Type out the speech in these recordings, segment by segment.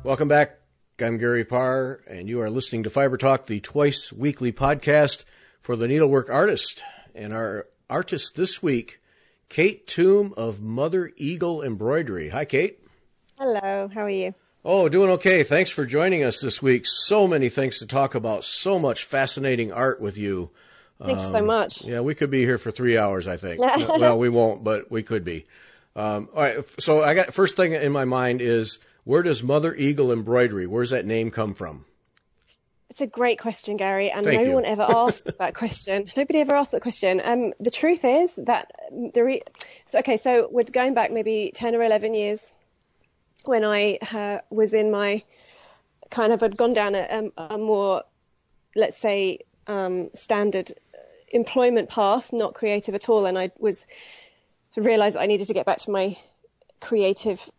Welcome back. I'm Gary Parr, and you are listening to Fiber Talk, the twice weekly podcast for the needlework artist. And our artist this week, Kate Toome of Mother Eagle Embroidery. Hi, Kate. Hello. How are you? Oh, doing okay. Thanks for joining us this week. So many things to talk about. So much fascinating art with you. Thanks so much. Yeah, we could be here for 3 hours, I think. Well, we won't, but we could be. All right. So I got first thing in my mind is, where does Mother Eagle Embroidery, where's that name come from? It's a great question, Gary, and Thank no you. one ever asked that question. Nobody ever asked that question. The truth is that so we're going back maybe 10 or 11 years when I was in my had gone down a more, let's say, standard employment path, not creative at all, and I realized I needed to get back to my creative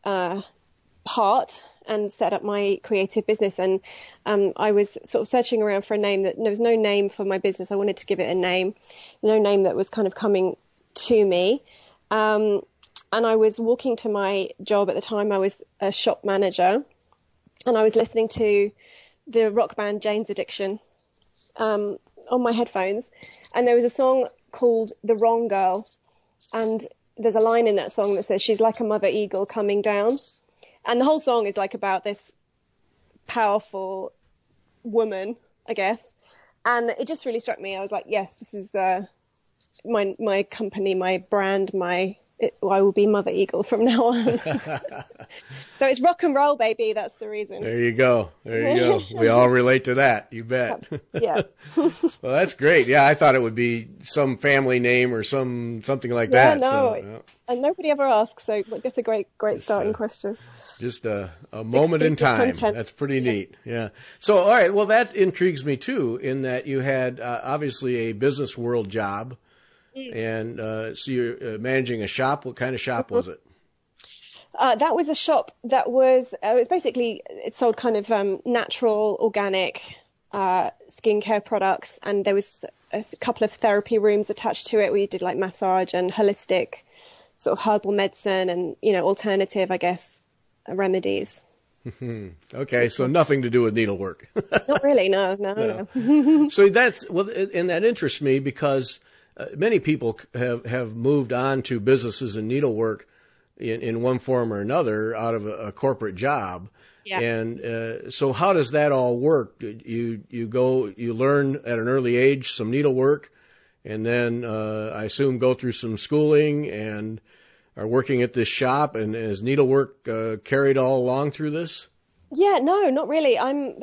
heart and set up my creative business. And I was sort of searching around for a name. There was no name for my business. I wanted to give it a name, no name that was kind of coming to me. And I was walking to my job at the time. I was a shop manager, and I was listening to the rock band Jane's Addiction on my headphones. And there was a song called The Wrong Girl. And there's a line in that song that says, "She's like a mother eagle coming down." And the whole song is like about this powerful woman, I guess. And it just really struck me. I was like, yes, this is my company, my brand, I will be Mother Eagle from now on. So it's rock and roll, baby. That's the reason. There you go. We all relate to that. You bet. Yeah. Well, that's great. Yeah, I thought it would be some family name or something like that. No. So, and nobody ever asks, so that's a great starting question. Just a moment in time. Content. That's pretty neat. Yeah. So, all right. Well, that intrigues me too, in that you had obviously a business world job, and so you're managing a shop. What kind of shop was it? That was a shop that was basically, it sold kind of natural, organic skincare products, and there was a couple of therapy rooms attached to it where you did like massage and holistic sort of herbal medicine and, alternative, I guess, remedies. Okay, so nothing to do with needlework. Not really, no. So and that interests me because many people have moved on to businesses and needlework in one form or another out of a corporate job. Yeah. And so how does that all work? You learn at an early age some needlework, and then I assume go through some schooling and are working at this shop, and is needlework carried all along through this? Yeah, no, not really.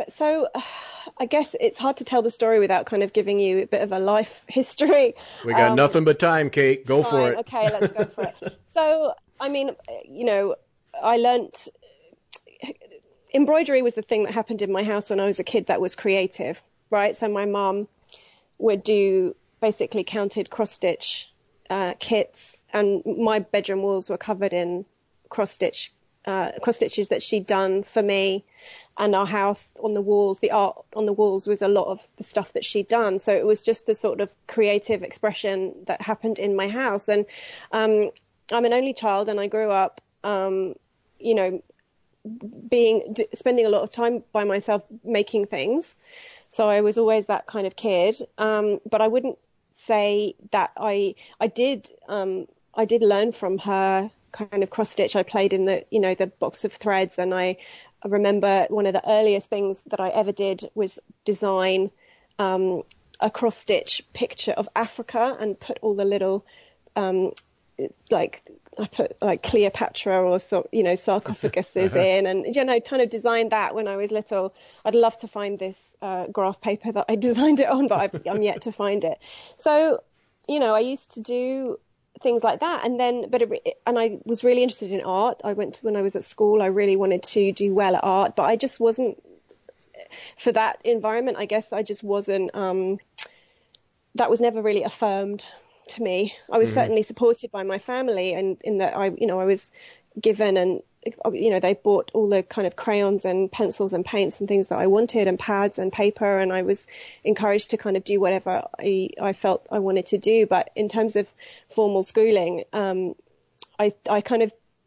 I guess it's hard to tell the story without kind of giving you a bit of a life history. We got nothing but time, Kate. Go for it. Okay, let's go for it. So, I mean, I learnt embroidery was the thing that happened in my house when I was a kid that was creative, right? So my mum would do basically counted cross-stitch kits, and my bedroom walls were covered in cross-stitches that she'd done for me, and our house on the walls, the art on the walls was a lot of the stuff that she'd done. So it was just the sort of creative expression that happened in my house. And I'm an only child, and I grew up, spending a lot of time by myself making things. So I was always that kind of kid. But I wouldn't say that I did learn from her kind of cross stitch. I played in the box of threads, and I remember one of the earliest things that I ever did was design a cross stitch picture of Africa and put all the little it's like I put like Cleopatra or sarcophaguses in, and kind of designed that when I was little. I'd love to find this graph paper that I designed it on, but I'm yet to find it. So, I used to do things like that, and then and I was really interested in art. When I was at school, I really wanted to do well at art, but I just wasn't for that environment. I guess I just wasn't. That was never really affirmed to me. I was certainly supported by my family, and in that I was given, and they bought all the kind of crayons and pencils and paints and things that I wanted, and pads and paper, and I was encouraged to kind of do whatever I felt I wanted to do. But in terms of formal schooling, I kind of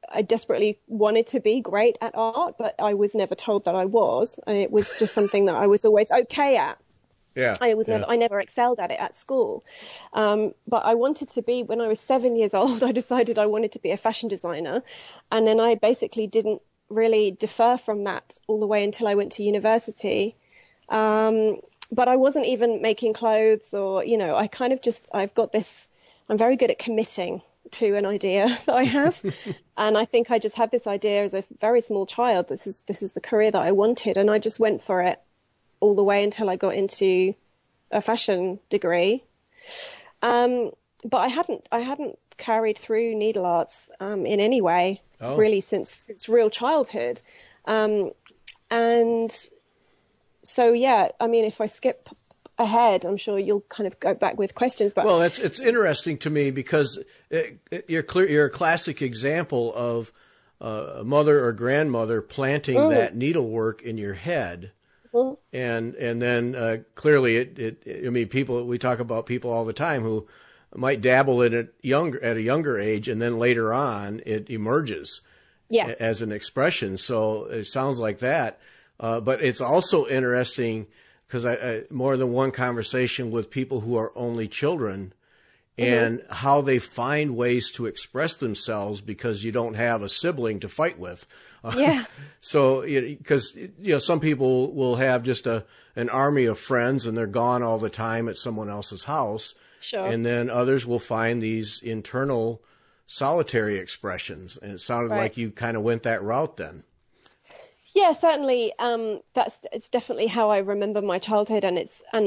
I desperately wanted to be great at art, but I was never told that I was, and it was just something that I was always okay at. Yeah. I never excelled at it at school. But I wanted to be, when I was 7 years old, I decided I wanted to be a fashion designer. And then I basically didn't really defer from that all the way until I went to university. But I wasn't even making clothes or, I kind of I've got this, I'm very good at committing to an idea that I have. And I think I just had this idea as a very small child. This is the career that I wanted. And I just went for it all the way until I got into a fashion degree. But I hadn't carried through needle arts in any way, really, since real childhood. And so, yeah, I mean, if I skip ahead, I'm sure you'll kind of go back with questions. But well, it's interesting to me because you're a classic example of a mother or grandmother planting that needlework in your head. And then clearly I mean, we talk about people all the time who might dabble in it at a younger age, and then later on it emerges as an expression. So it sounds like that. But it's also interesting because I more than one conversation with people who are only children and how they find ways to express themselves because you don't have a sibling to fight with. So, because, some people will have just an army of friends and they're gone all the time at someone else's house. Sure. And then others will find these internal solitary expressions. And it sounded like you kind of went that route then. Yeah, certainly. It's definitely how I remember my childhood, and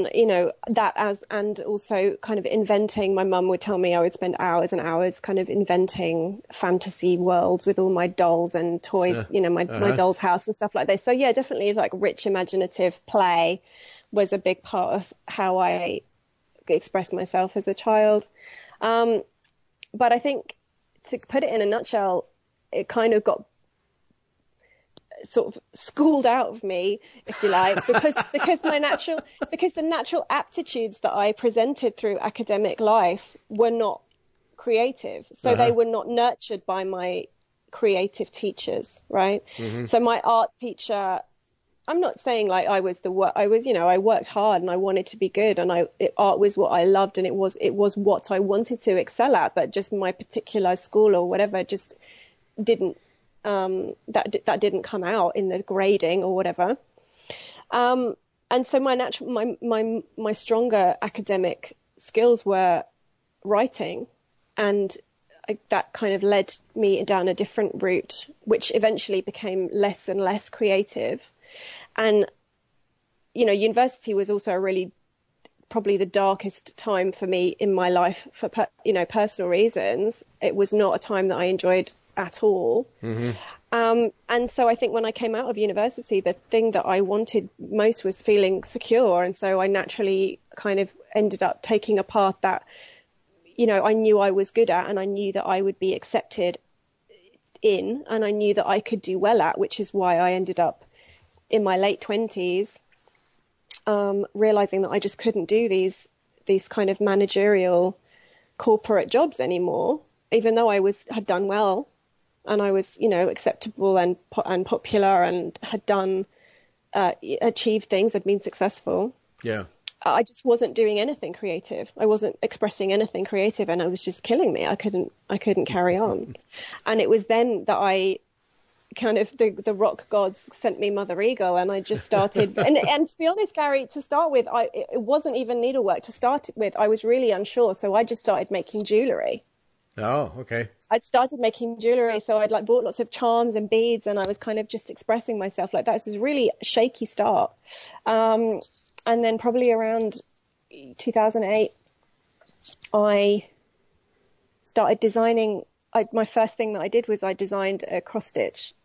also kind of inventing. My mum would tell me I would spend hours and hours kind of inventing fantasy worlds with all my dolls and toys, my doll's house and stuff like this. So yeah, definitely like rich imaginative play was a big part of how I expressed myself as a child. But I think, to put it in a nutshell, it kind of got sort of schooled out of me, if you like, because the natural aptitudes that I presented through academic life were not creative. So they were not nurtured by my creative teachers, right? So my art teacher, I'm not saying like I worked hard and I wanted to be good, and art was what I loved, and it was what I wanted to excel at, but just my particular school or whatever just didn't that didn't come out in the grading or whatever. And so my stronger academic skills were writing, and that kind of led me down a different route, which eventually became less and less creative. And, university was also probably the darkest time for me in my life for, personal reasons. It was not a time that I enjoyed at all. And so I think when I came out of university, the thing that I wanted most was feeling secure. And so I naturally kind of ended up taking a path that, I knew I was good at, and I knew that I would be accepted in, and I knew that I could do well at, which is why I ended up in my late 20s, realizing that I just couldn't do these kind of managerial corporate jobs anymore, even though I had done well. And I was, acceptable and popular, and had done, achieved things, had been successful. Yeah. I just wasn't doing anything creative. I wasn't expressing anything creative, and it was just killing me. I couldn't carry on. And it was then that I kind of, the rock gods sent me Mother Eagle, and I just started, and to be honest, Gary, to start with, it wasn't even needlework to start with. I was really unsure. So I just started making jewelry. Oh, okay. I'd started making jewelry, so I'd bought lots of charms and beads, and I was kind of just expressing myself like that. So it was a really shaky start. And then probably around 2008, I started designing. My first thing that I did was I designed a cross stitch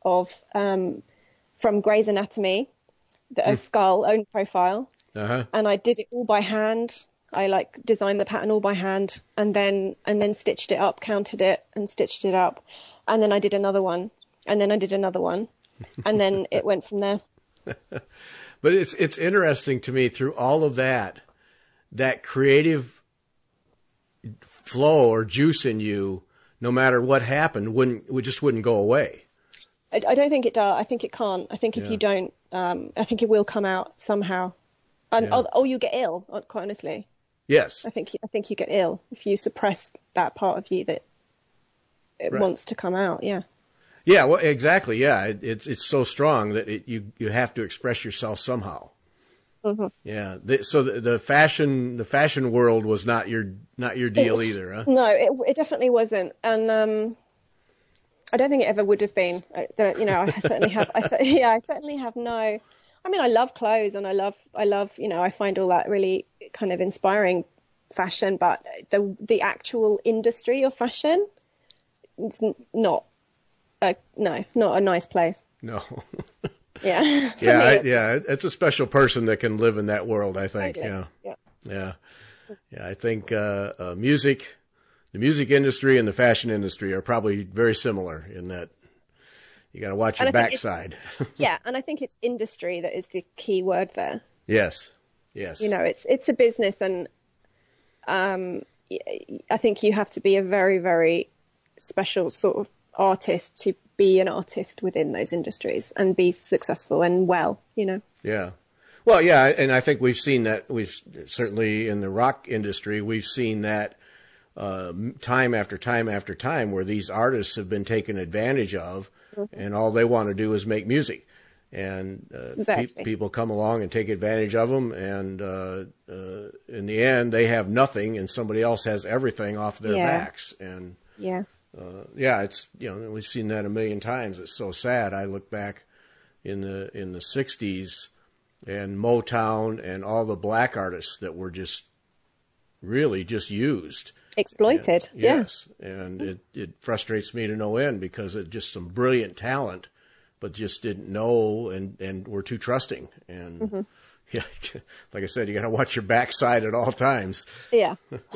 from Grey's Anatomy, a skull own profile, and I did it all by hand. I designed the pattern all by hand, and then stitched it up, counted it and stitched it up. And then I did another one, and then I did another one, and then it went from there. But it's interesting to me, through all of that creative flow or juice in you no matter what happened, wouldn't go away. I don't think it does. I think it can't. I think if you don't, I think it will come out somehow, and or you get ill. Quite honestly, yes. I think you get ill if you suppress that part of you that it wants to come out. Yeah. Yeah. Well, exactly. Yeah. It's so strong that you have to express yourself somehow. Mm-hmm. Yeah. So the fashion world was not your deal either, huh? No, it definitely wasn't, and I don't think it ever would have been. I certainly have. I certainly have no. I mean, I love clothes, and I love. I find all that really kind of inspiring, fashion. But the actual industry of fashion, it's not a nice place. No. Yeah. It's a special person that can live in that world, I think. Totally. Yeah. I think music. The music industry and the fashion industry are probably very similar in that you got to watch your backside. Yeah, and I think it's industry that is the key word there. Yes. It's a business, and I think you have to be a very, very special sort of artist to be an artist within those industries and be successful and well. Yeah. Well, yeah, and I think we've seen that. We've certainly in the rock industry, we've seen that. Time after time after time, where these artists have been taken advantage of, and all they want to do is make music, and people come along and take advantage of them, and in the end, they have nothing, and somebody else has everything off their backs, and it's we've seen that a million times. It's so sad. I look back in the '60s and Motown and all the black artists that were just really just used. Exploited. Yes, and it frustrates me to no end because it's just some brilliant talent, but just didn't know and were too trusting. And like I said, you got to watch your backside at all times. Yeah.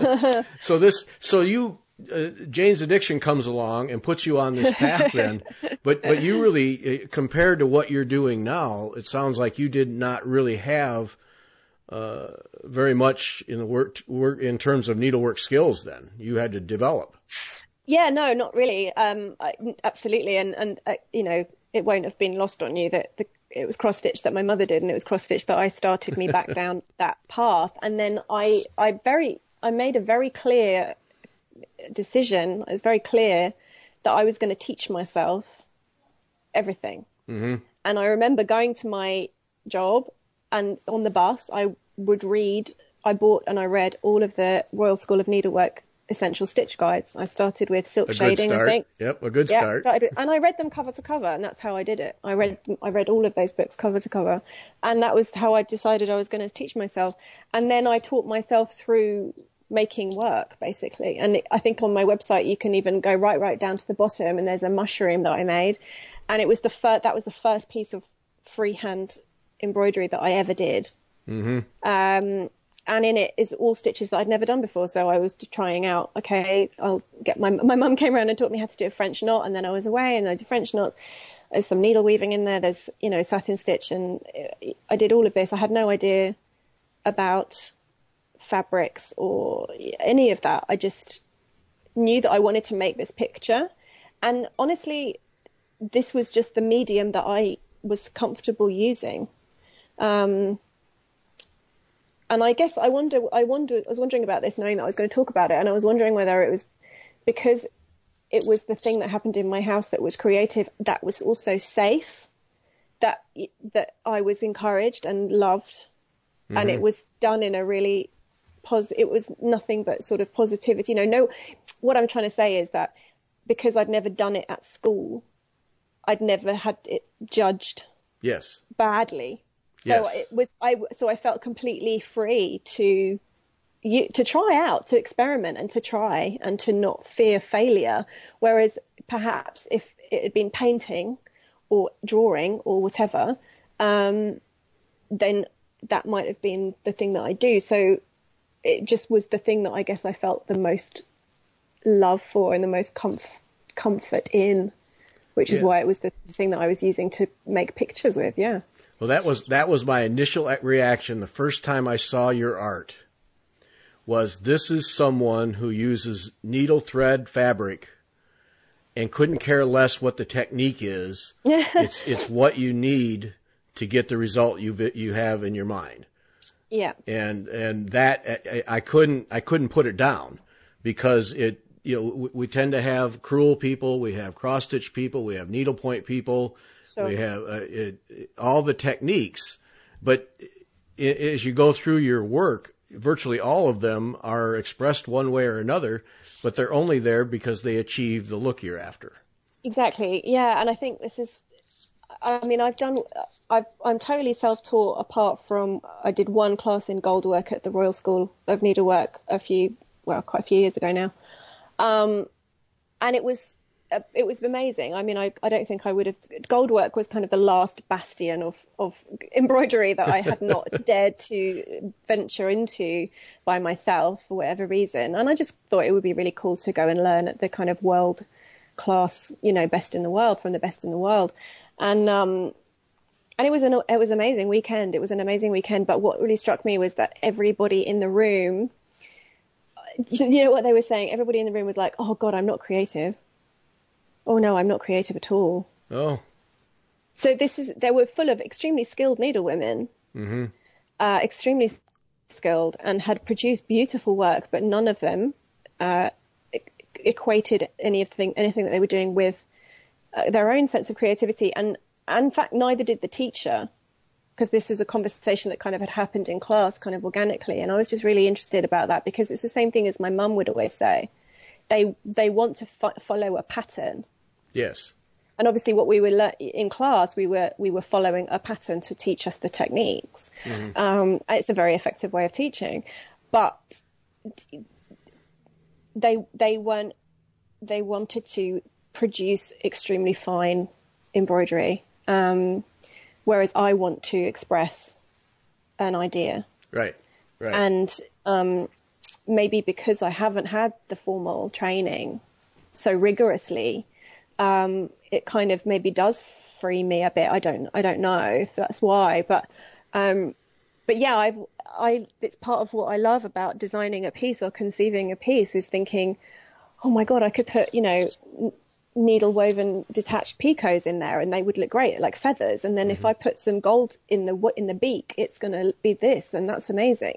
Jane's Addiction comes along and puts you on this path then, but you really, compared to what you're doing now, it sounds like you did not really have very much in the work in terms of needlework skills. Then you had to develop. Yeah, no, not really. Absolutely, and it won't have been lost on you that it was cross stitch that my mother did, and it was cross stitch that I started me back down that path. And then I made a very clear decision. It was very clear that I was going to teach myself everything. Mm-hmm. And I remember going to my job, and on the bus, I bought and I read all of the Royal School of Needlework essential stitch guides. I started with silk shading, I think. Yep, a good start. And I read them cover to cover, and that's how I did it. I read all of those books cover to cover, and that was how I decided I was going to teach myself. And then I taught myself through making work, basically. And I think on my website you can even go right down to the bottom, and there's a mushroom that I made, and it was that was the first piece of freehand embroidery that I ever did. Mm-hmm. And in it is all stitches that I'd never done before. So I was trying out, okay, I'll get my mum came around and taught me how to do a French knot, and then I was away and I did French knots. There's some needle weaving in there. There's, satin stitch, and I did all of this. I had no idea about fabrics or any of that. I just knew that I wanted to make this picture. And honestly, this was just the medium that I was comfortable using. And I guess I was wondering about this, knowing that I was going to talk about it, and I was wondering whether it was because it was the thing that happened in my house that was creative, that was also safe, that I was encouraged and loved, mm-hmm. and it was done in a really it was nothing but sort of positivity. What I'm trying to say is that because I'd never done it at school, I'd never had it judged badly. So I felt completely free to try out, to experiment and to try and to not fear failure. Whereas perhaps if it had been painting or drawing or whatever, then that might have been the thing that I do. So it just was the thing that I guess I felt the most love for and the most comfort in, which is why it was the thing that I was using to make pictures with. Yeah. Well, that was my initial reaction the first time I saw your art. Was this is someone who uses needle thread fabric and couldn't care less what the technique is. It's what you need to get the result you have in your mind. Yeah. And that I couldn't put it down, because we tend to have crewel people, we have cross stitch people, we have needlepoint people, sure. We have all the techniques, but as you go through your work, virtually all of them are expressed one way or another, but they're only there because they achieve the look you're after. Exactly. Yeah. And I think I'm totally self-taught, apart from I did one class in goldwork at the Royal School of Needlework quite a few years ago now. And it was amazing. I mean, I don't think I would have. Goldwork was kind of the last bastion of embroidery that I had not dared to venture into by myself for whatever reason. And I just thought it would be really cool to go and learn at the kind of world class, best in the world, from the best in the world. And it was an amazing weekend. It was an amazing weekend. But what really struck me was that everybody in the room, you know what they were saying? Everybody in the room was like, "Oh God, I'm not creative. Oh no, I'm not creative at all." Oh. So they were full of extremely skilled needlewomen, mm-hmm. Extremely skilled, and had produced beautiful work, but none of them equated anything that they were doing with their own sense of creativity. And in fact, neither did the teacher, because this is a conversation that kind of had happened in class kind of organically. And I was just really interested about that, because it's the same thing as my mum would always say. They want to follow a pattern. Yes. And obviously what we were in class, we were following a pattern to teach us the techniques. Mm-hmm. It's a very effective way of teaching, but they wanted to produce extremely fine embroidery, whereas I want to express an idea. Right. And maybe because I haven't had the formal training so rigorously, it kind of maybe does free me a bit. I don't know if that's why, but yeah, it's part of what I love about designing a piece or conceiving a piece, is thinking, oh my God, I could put, needle woven detached picots in there and they would look great, like feathers. And then if I put some gold in the beak, it's going to be this, and that's amazing.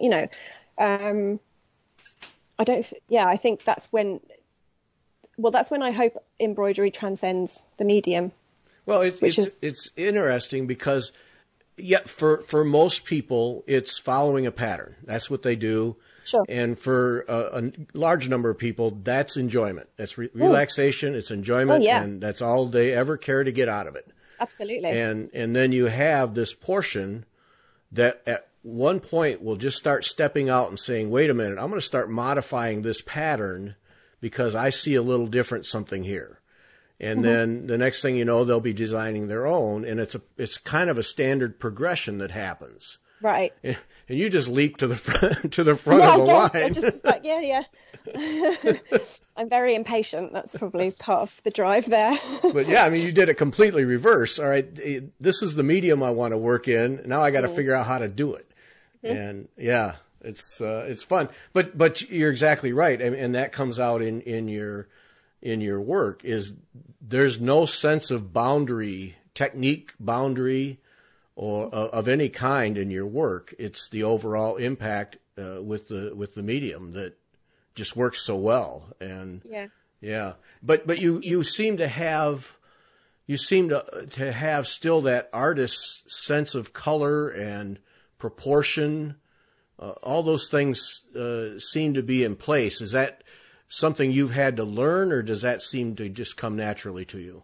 I think that's when I hope embroidery transcends the medium. Well, it's interesting because, for most people, it's following a pattern. That's what they do. Sure. And for a large number of people, that's enjoyment. That's relaxation. It's enjoyment. Oh, yeah. And that's all they ever care to get out of it. Absolutely. And then you have this portion that at one point will just start stepping out and saying, wait a minute, I'm going to start modifying this pattern because I see a little different something here. And then the next thing you know, they'll be designing their own. And it's kind of a standard progression that happens. Right. And you just leap to the front of the line. I just like, yeah. I'm very impatient. That's probably part of the drive there. But yeah, I mean, you did it completely reverse. All right, this is the medium I want to work in. Now I got to figure out how to do it. And yeah, it's fun. But you're exactly right, and that comes out in your work. Is there's no sense of technique boundary, or of any kind in your work. It's the overall impact with the medium that just works so well. And yeah. But you seem to have still that artist's sense of color and proportion. All those things seem to be in place. Is that something you've had to learn, or does that seem to just come naturally to you?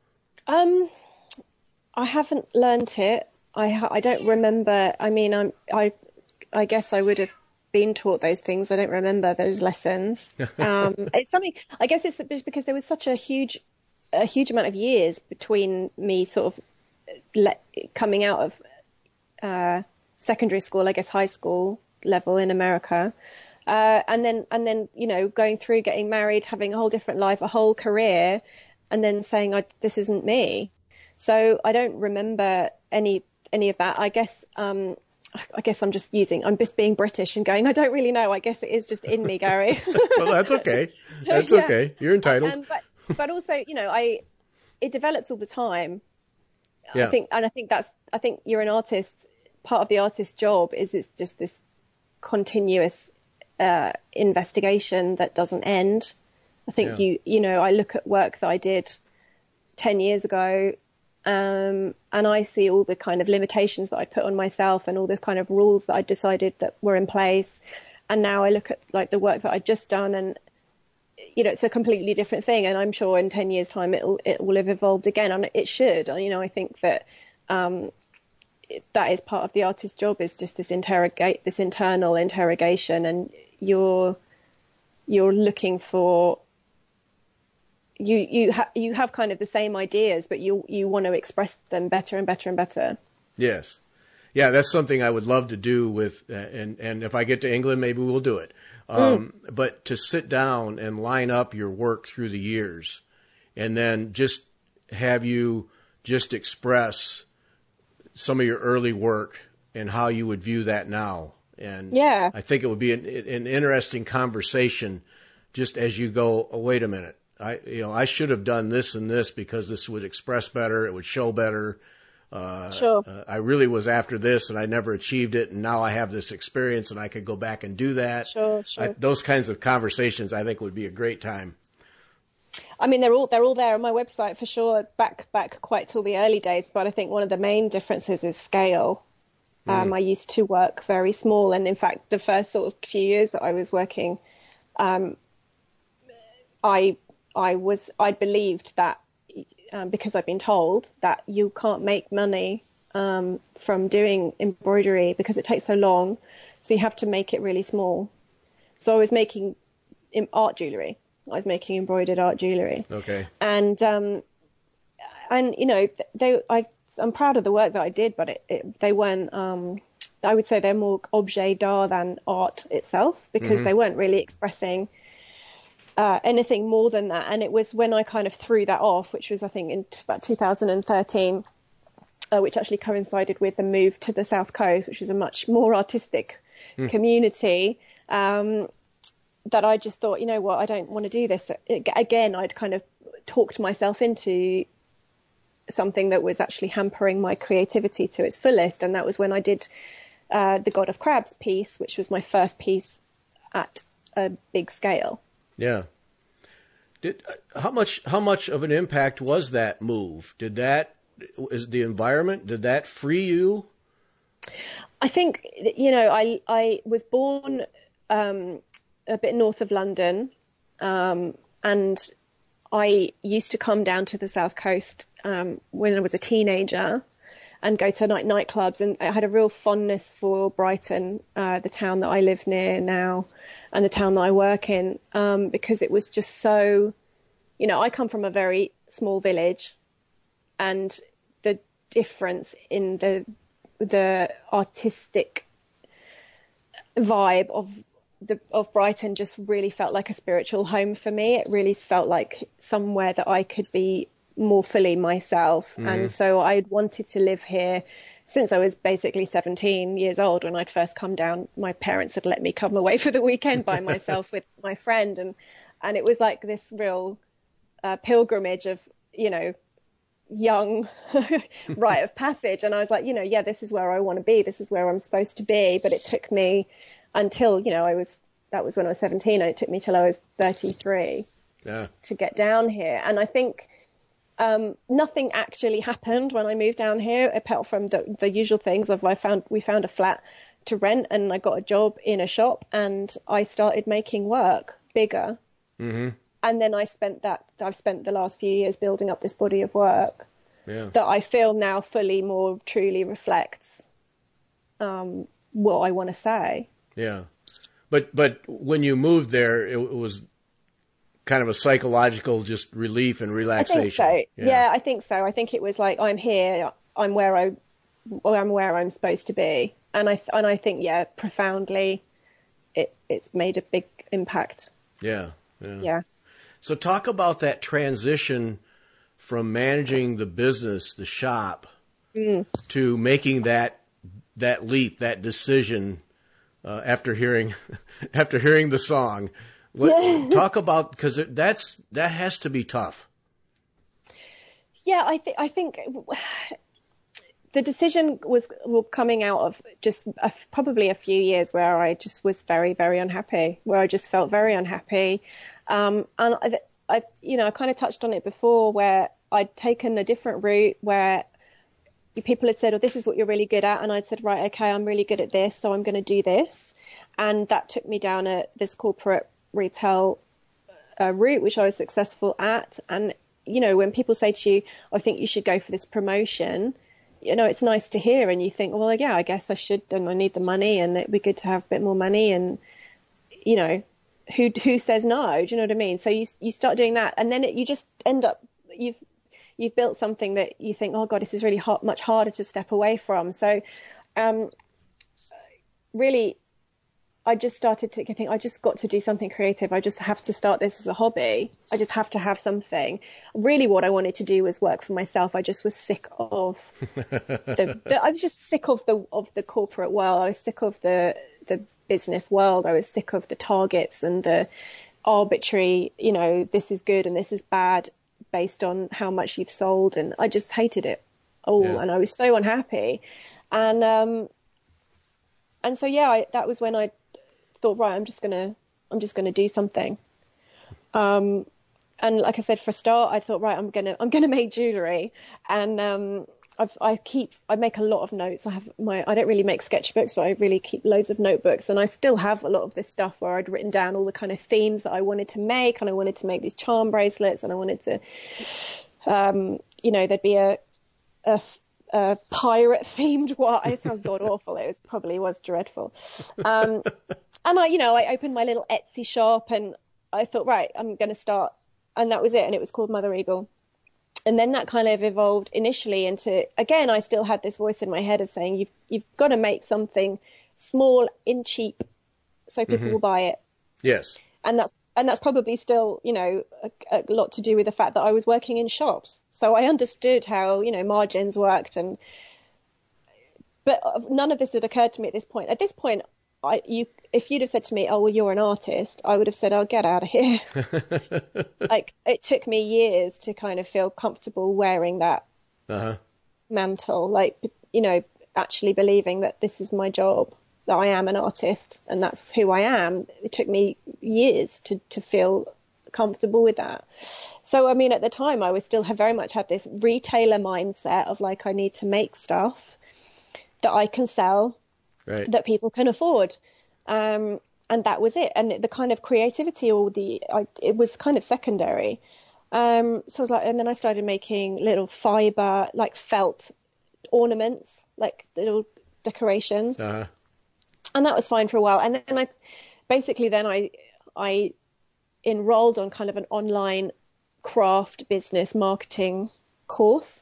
I haven't learnt it. I don't remember. I mean, I guess I would have been taught those things. I don't remember those lessons. It's something. I guess it's because there was such a huge amount of years between me sort of coming out of secondary school, I guess high school level in America, and then going through, getting married, having a whole different life, a whole career, and then saying this isn't me. So I don't remember any of that. I guess I'm just being British and going, I don't really know. I guess it is just in me, Gary. Well, that's okay. That's okay. You're entitled. but also, it develops all the time. Yeah. I think you're an artist. Part of the artist's job is it's just this continuous investigation that doesn't end. I think I look at work that I did 10 years ago, and I see all the kind of limitations that I put on myself and all the kind of rules that I decided that were in place. And now I look at like the work that I'd just done, and it's a completely different thing. And I'm sure in 10 years' time it will have evolved again, and it should. I think that that is part of the artist's job, is just this internal interrogation, and you're looking for. You have kind of the same ideas, but you want to express them better and better and better. Yes. Yeah, that's something I would love to do with, and if I get to England, maybe we'll do it. But to sit down and line up your work through the years, and then just have you just express some of your early work and how you would view that now. And I think it would be an interesting conversation, just as you go, oh, wait a minute. I should have done this and this because this would express better. It would show better. Sure. I really was after this and I never achieved it. And now I have this experience and I could go back and do that. Sure. Those kinds of conversations I think would be a great time. I mean, they're all there on my website for sure, back quite till the early days. But I think one of the main differences is scale. I used to work very small. And in fact, the first sort of few years that I was working, I believed that because I'd been told that you can't make money from doing embroidery because it takes so long, so you have to make it really small. So I was making art jewellery. I was making embroidered art jewellery. Okay. And I'm proud of the work that I did, but they weren't. I would say they're more objet d'art than art itself, because they weren't really expressing anything more than that. And it was when I kind of threw that off, which was I think in about 2013, which actually coincided with the move to the South Coast, which is a much more artistic community, that I just thought, you know what, I don't want to do this again. I'd kind of talked myself into something that was actually hampering my creativity to its fullest. And that was when I did the God of Crabs piece, which was my first piece at a big scale. Yeah. How much of an impact was that move? Is the environment, did that free you? I think, I was born a bit north of London, and I used to come down to the South Coast when I was a teenager and go to nightclubs, and I had a real fondness for Brighton, the town that I live near now, and the town that I work in, because it was just so, I come from a very small village, and the difference in the artistic vibe of Brighton just really felt like a spiritual home for me. It really felt like somewhere that I could be more fully myself. And so I'd wanted to live here since I was basically 17 years old. When I'd first come down, my parents had let me come away for the weekend by myself with my friend. And it was like this real pilgrimage of, young rite of passage. And I was like, this is where I want to be. This is where I'm supposed to be. But it took me until, that was when I was 17, and it took me till I was 33 to get down here. And I think nothing actually happened when I moved down here, apart from the usual things of we found a flat to rent, and I got a job in a shop, and I started making work bigger. Mm-hmm. And then I've spent the last few years building up this body of work that I feel now fully, more truly reflects what I want to say. Yeah. But when you moved there, it was kind of a psychological just relief and relaxation. I think so. Yeah, I think so. I think it was like, I'm here, I'm where I'm supposed to be. And I think, profoundly, it's made a big impact. Yeah. So talk about that transition from managing the business, the shop, to making that leap, that decision, after hearing the song. Talk about, because that has to be tough. Yeah, I think the decision was coming out of just probably a few years where I just was very, very unhappy, where I just felt very unhappy. And I kind of touched on it before, where I'd taken a different route where people had said, oh, this is what you're really good at. And I'd said, right, okay, I'm really good at this, so I'm going to do this. And that took me down this corporate retail route, which I was successful at. And, when people say to you, I think you should go for this promotion, it's nice to hear. And you think, well, yeah, I guess I should, and I need the money, and it'd be good to have a bit more money. And, who says no? Do you know what I mean? So you start doing that, and then you just end up, you've built something that you think, oh God, this is really much harder to step away from. So, really, I just started to think, I just got to do something creative. I just have to start this as a hobby. I just have to have something. Really, what I wanted to do was work for myself. I just was sick of I was just sick of the corporate world. I was sick of the business world. I was sick of the targets and the arbitrary, this is good and this is bad based on how much you've sold. And I just hated it all. Yeah. And I was so unhappy. And so, yeah, that was when I thought, right, I'm just gonna do something. And like I said, for a start, I thought, right, I'm gonna make jewelry. And I make a lot of notes. I don't really make sketchbooks, but I really keep loads of notebooks. And I still have a lot of this stuff where I'd written down all the kind of themes that I wanted to make. And I wanted to make these charm bracelets, and I wanted to, there'd be a pirate themed one. It sounds god awful. It probably was dreadful. And I opened my little Etsy shop, and I thought, right, I'm going to start. And that was it. And it was called Mother Eagle. And then that kind of evolved initially into, again, I still had this voice in my head of saying, you've got to make something small and cheap so people will buy it. Yes. And that's probably still, a lot to do with the fact that I was working in shops. So I understood how, margins worked. But none of this had occurred to me at this point. At this point, if you'd have said to me, oh, well, you're an artist, I would have said, oh, get out of here. Like, it took me years to kind of feel comfortable wearing that mantle, like, actually believing that this is my job, that I am an artist and that's who I am. It took me years to feel comfortable with that. So, I mean, at the time, I was still very much had this retailer mindset of like, I need to make stuff that I can sell, right, that people can afford. And that was it. And the kind of creativity it was kind of secondary. So I was like, and then I started making little fiber, like felt ornaments, like little decorations. And that was fine for a while. And then I enrolled on kind of an online craft business marketing course.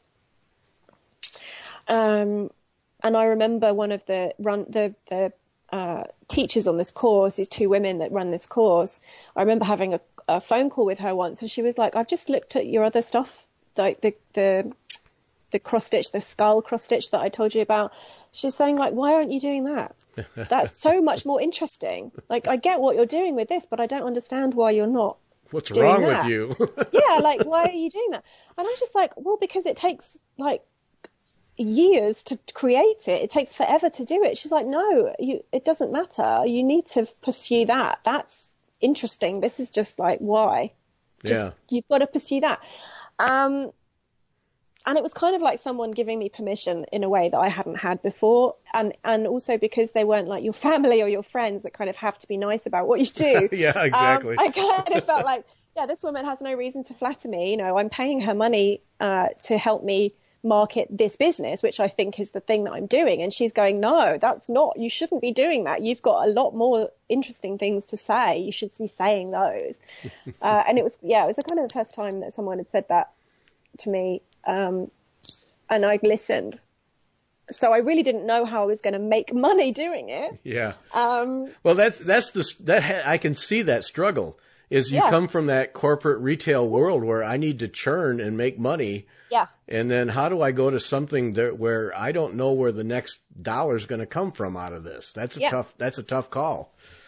And I remember one of the teachers on this course, these two women that run this course, I remember having a phone call with her once, and she was like, I've just looked at your other stuff, like the cross stitch, the skull cross stitch that I told you about. She's saying, like, why aren't you doing that? That's so much more interesting. Like, I get what you're doing with this, but I don't understand why you're not. What's wrong with you? Yeah, like, why are you doing that? And I was just like, well, because it takes like years to create it. It takes forever to do it. She's like, no, it doesn't matter. You need to pursue that. That's interesting. This is just like, why? You've got to pursue that. And it was kind of like someone giving me permission in a way that I hadn't had before. And also because they weren't like your family or your friends that kind of have to be nice about what you do. Yeah, exactly. I kind of felt like, yeah, this woman has no reason to flatter me. I'm paying her money to help me market this business, which I think is the thing that I'm doing. And she's going, no, that's not, you shouldn't be doing that. You've got a lot more interesting things to say. You should be saying those. And it was the kind of the first time that someone had said that to me. And I listened. So I really didn't know how I was going to make money doing it. Yeah. Well, I can see that struggle is you come from that corporate retail world where I need to churn and make money. Yeah. And then how do I go to something where I don't know where the next dollar is going to come from out of this? That's a tough call.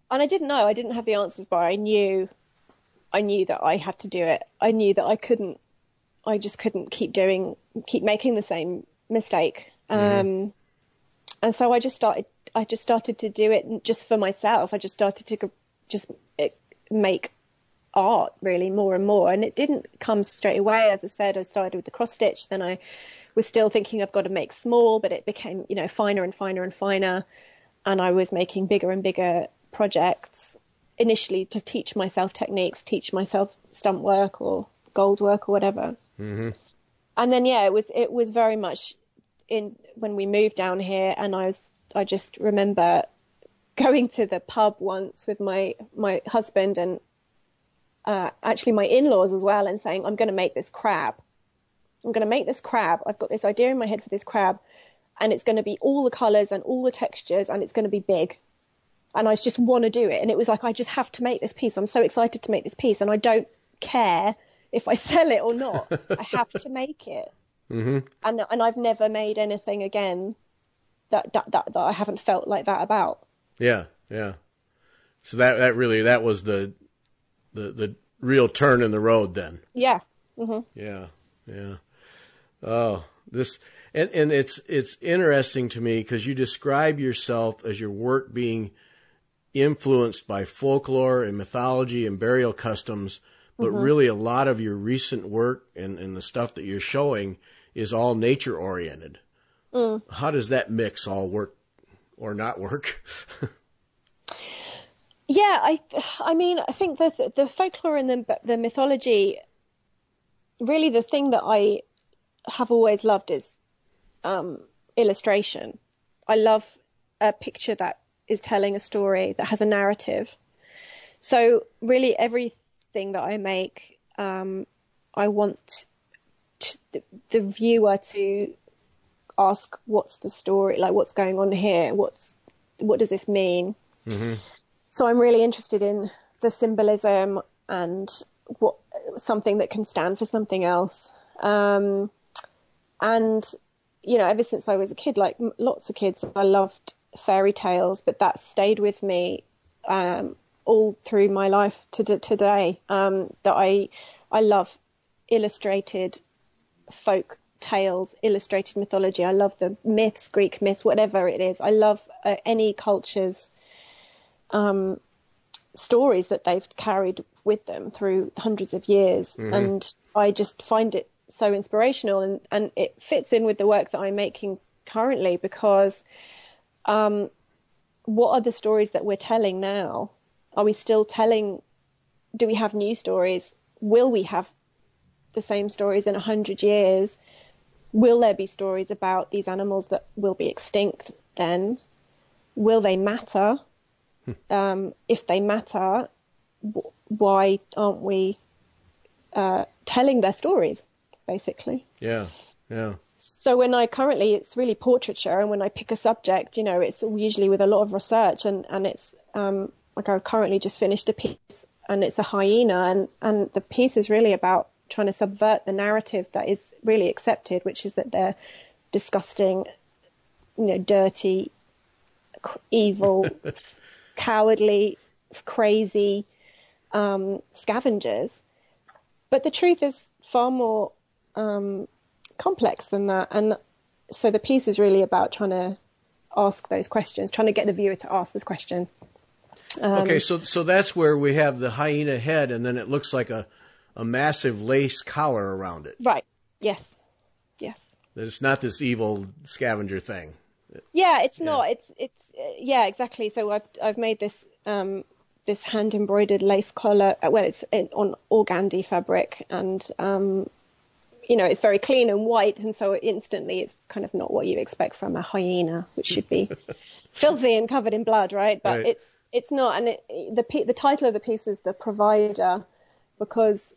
And I didn't know, I didn't have the answers, but I knew that I had to do it. I knew that I just couldn't keep making the same mistake. And so I just started to do it just for myself. I just started to make art really more and more. And it didn't come straight away. As I said, I started with the cross stitch. Then I was still thinking I've got to make small, but it became, finer and finer and finer. And I was making bigger and bigger projects initially to teach myself techniques, teach myself stump work or gold work or whatever. And then, it was very much when we moved down here, and I just remember going to the pub once with my husband and actually my in-laws as well, and saying, I'm going to make this crab. I've got this idea in my head for this crab, and it's going to be all the colours and all the textures, and it's going to be big. And I just want to do it. And it was like, I just have to make this piece. I'm so excited to make this piece, and I don't care if I sell it or not. I have to make it. And I've never made anything again that I haven't felt like that about. Yeah. So that was the real turn in the road then. Yeah. Yeah. Oh, and it's interesting to me because you describe yourself as your work being influenced by folklore and mythology and burial customs, but really a lot of your recent work and the stuff that you're showing is all nature oriented. How does that mix all work or not work? Yeah, I mean, I think the folklore and the mythology, really the thing that I have always loved is illustration. I love a picture that is telling a story, that has a narrative. So really everything that I make, I want the viewer to ask, what's the story? Like, what's going on here? What does this mean? So I'm really interested in the symbolism and something that can stand for something else. And, ever since I was a kid, like lots of kids, I loved fairy tales, but that stayed with me all through my life to today. That I love illustrated folk tales, illustrated mythology. I love the myths, Greek myths, whatever it is. I love any culture's stories that they've carried with them through hundreds of years. And I just find it so inspirational, and it fits in with the work that I'm making currently, because what are the stories that we're telling now? Are we still telling? Do we have new stories? Will we have the same stories in 100 years? Will there be stories about these animals that will be extinct then? Will they matter? If they matter, why aren't we telling their stories, basically? Yeah. So it's really portraiture, and when I pick a subject, it's usually with a lot of research, and it's like I've currently just finished a piece, and it's a hyena, and the piece is really about trying to subvert the narrative that is really accepted, which is that they're disgusting, dirty, evil, cowardly, crazy scavengers. But the truth is far more complex than that. And so the piece is really about trying to ask those questions, trying to get the viewer to ask those questions. Okay, so that's where we have the hyena head, and then it looks like a massive lace collar around it. Right. Yes. That it's not this evil scavenger thing. Yeah, it's not. It's yeah, exactly. So I've made this this hand embroidered lace collar. Well, it's on organdy fabric, and it's very clean and white, and so instantly it's kind of not what you expect from a hyena, which should be filthy and covered in blood, right? But right. It's not. And the title of the piece is The Provider, because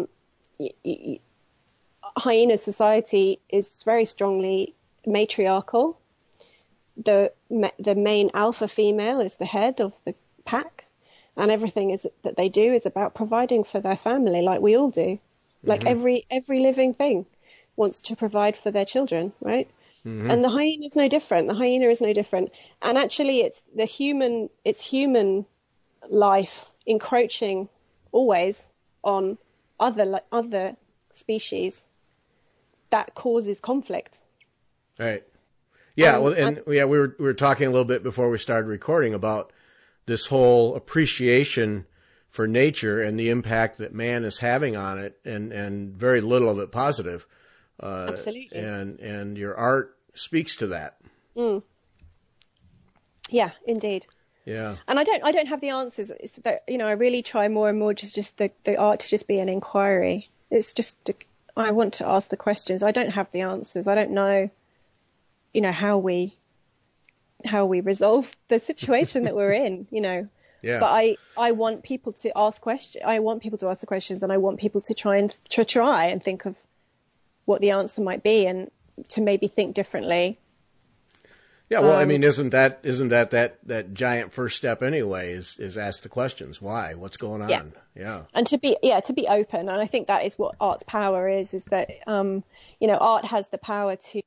hyena society is very strongly matriarchal. The main alpha female is the head of the pack, and everything that they do is about providing for their family, like we all do. Like every living thing wants to provide for their children, right? And the hyena is no different. And actually it's human life encroaching always on other species, that causes conflict. Right. Yeah. We were talking a little bit before we started recording about this whole appreciation for nature and the impact that man is having on it, and very little of it positive. Absolutely. And your art speaks to that. Mm. Yeah, indeed. Yeah. And I don't have the answers. It's that, I really try more and more just the art to just be an inquiry. It's just, I want to ask the questions. I don't have the answers. I don't know, how we resolve the situation that we're in, Yeah. But I want people to ask questions. I want people to ask the questions, and I want people to try and think of what the answer might be, and to maybe think differently. Yeah, well, isn't that giant first step anyway? Is ask the questions. Why? What's going on? Yeah. And to be open, and I think that is what art's power is that art has the power to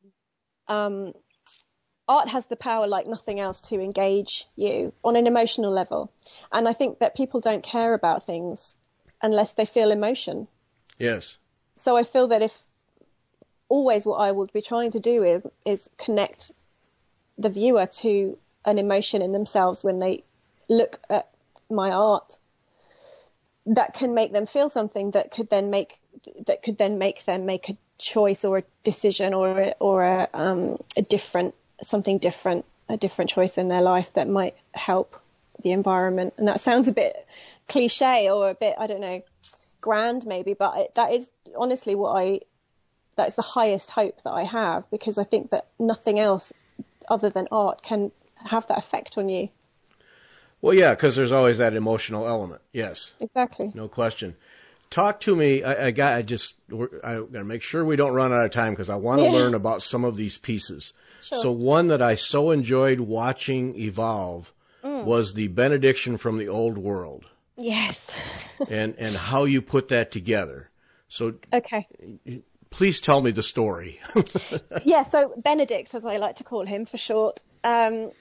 art has the power like nothing else to engage you on an emotional level, and I think that people don't care about things unless they feel emotion. Yes. So I feel that if always what I would be trying to do is connect the viewer to an emotion in themselves when they look at my art, that can make them feel something that could then make them make a choice or a decision or a different choice in their life that might help the environment. And that sounds a bit cliche or a bit, I don't know, grand maybe, but that is honestly that's the highest hope that I have, because I think that nothing else other than art can have that effect on you. Well, yeah, because there's always that emotional element. Yes. Exactly. No question. Talk to me. I got to make sure we don't run out of time, because I want to learn about some of these pieces. Sure. So one that I so enjoyed watching evolve was the benediction from the Old World. Yes. and how you put that together. So okay. Please tell me the story. Yeah, so Benedict, as I like to call him for short, I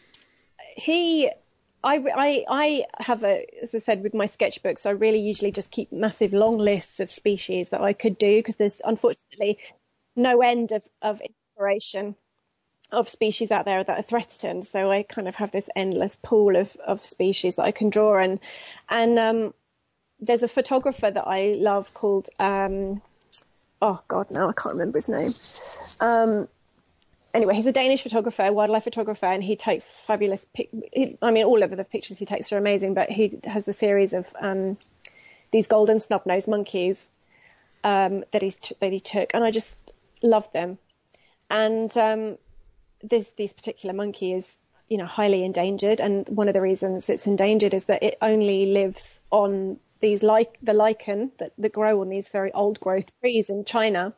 have as I said, with my sketchbooks, I really usually just keep massive long lists of species that I could do, because there's unfortunately no end of inspiration of species out there that are threatened. So I kind of have this endless pool of species that I can draw. And there's a photographer that I love called, oh God, now I can't remember his name. Anyway, he's a Danish photographer, wildlife photographer, and he takes fabulous all of the pictures he takes are amazing, but he has a series of these golden snub-nosed monkeys that he took, and I just loved them. And this particular monkey is, highly endangered, and one of the reasons it's endangered is that it only lives on these the lichen that grow on these very old growth trees in China.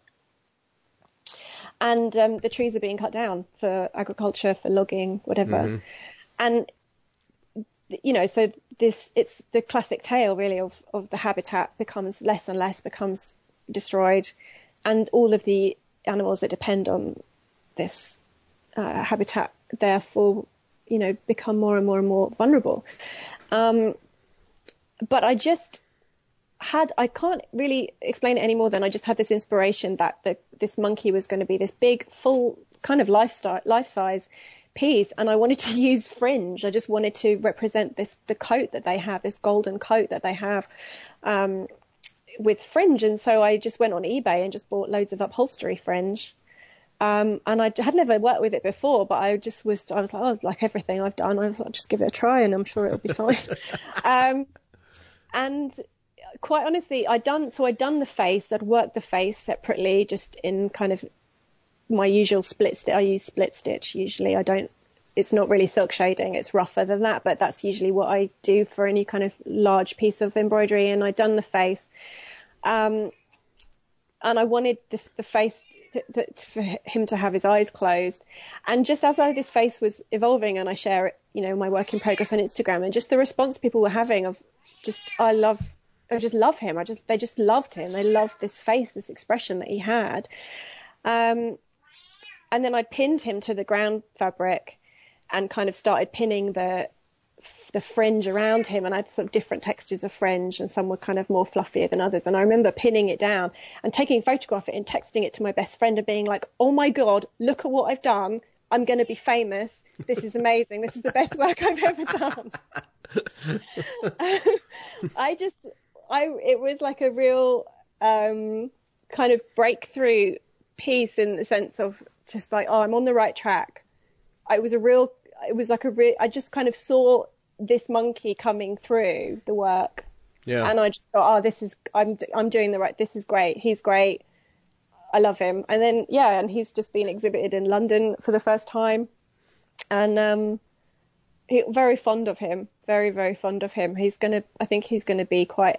And the trees are being cut down for agriculture, for logging, whatever. Mm-hmm. And, so it's the classic tale really of the habitat becomes less and less, becomes destroyed. And all of the animals that depend on this habitat, therefore, become more and more and more vulnerable. But I can't really explain it any more than I just had this inspiration that this monkey was going to be this big, full kind of life-size piece, and I wanted to use fringe. I just wanted to represent the coat that they have, this golden coat that they have, with fringe. And so I just went on eBay and just bought loads of upholstery fringe. And I had never worked with it before, but I was like, oh, like everything I've done, I was like, I'll just give it a try and I'm sure it'll be fine. And quite honestly, I'd done the face. I'd worked the face separately, just in kind of my usual split stitch. I use split stitch usually. It's not really silk shading. It's rougher than that, but that's usually what I do for any kind of large piece of embroidery. And I'd done the face. And I wanted the face for him to have his eyes closed. And just as this face was evolving, and I share it, my work in progress on Instagram, and just the response people were having of just, I just love him. They just loved him. They loved this face, this expression that he had. And then I pinned him to the ground fabric and kind of started pinning the the fringe around him, and I had sort of different textures of fringe, and some were kind of more fluffier than others. And I remember pinning it down and taking a photograph of it and texting it to my best friend and being like, oh my God, look at what I've done. I'm going to be famous. This is amazing. This is the best work I've ever done. It was like a real kind of breakthrough piece, in the sense of just like, oh, I'm on the right track. I just kind of saw this monkey coming through the work. Yeah. And I just thought, I'm doing the right, this is great. He's great. I love him. And then, and he's just been exhibited in London for the first time. And, very fond of him, very, very fond of him. I think he's going to be quite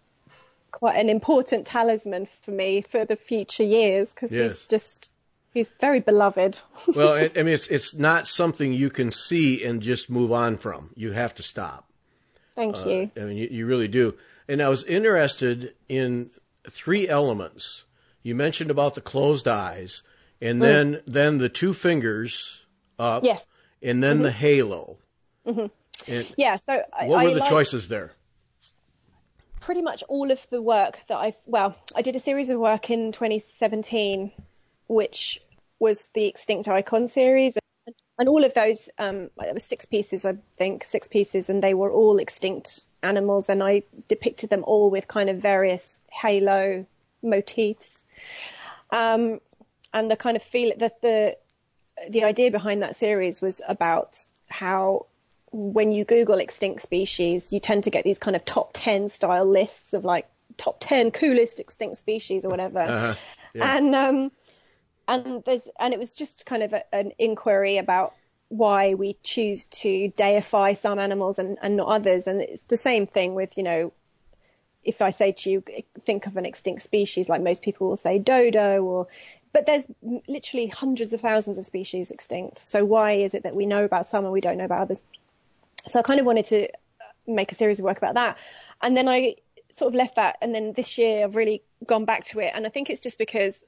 an important talisman for me for the future years, because he's very beloved. Well, I mean, it's not something you can see and just move on from. You have to stop. Thank you. I mean, you really do. And I was interested in 3 elements. You mentioned about the closed eyes, and then the 2 fingers up, yes, and then the halo. Mm-hmm. And so what were the choices there? Pretty much all of the work that I did a series of work in 2017, which was the Extinct Icon series, and all of those, there were 6 pieces, I think, 6 pieces, and they were all extinct animals, and I depicted them all with kind of various halo motifs, and the kind of feel that the idea behind that series was about how, when you Google extinct species, you tend to get these kind of top 10 style lists of like top 10 coolest extinct species or whatever. Uh-huh. Yeah. And it was just kind of an inquiry about why we choose to deify some animals and not others. And it's the same thing with, if I say to you, think of an extinct species, like most people will say dodo, but there's literally hundreds of thousands of species extinct. So why is it that we know about some and we don't know about others? So I kind of wanted to make a series of work about that. And then I sort of left that. And then this year I've really gone back to it. And I think it's just because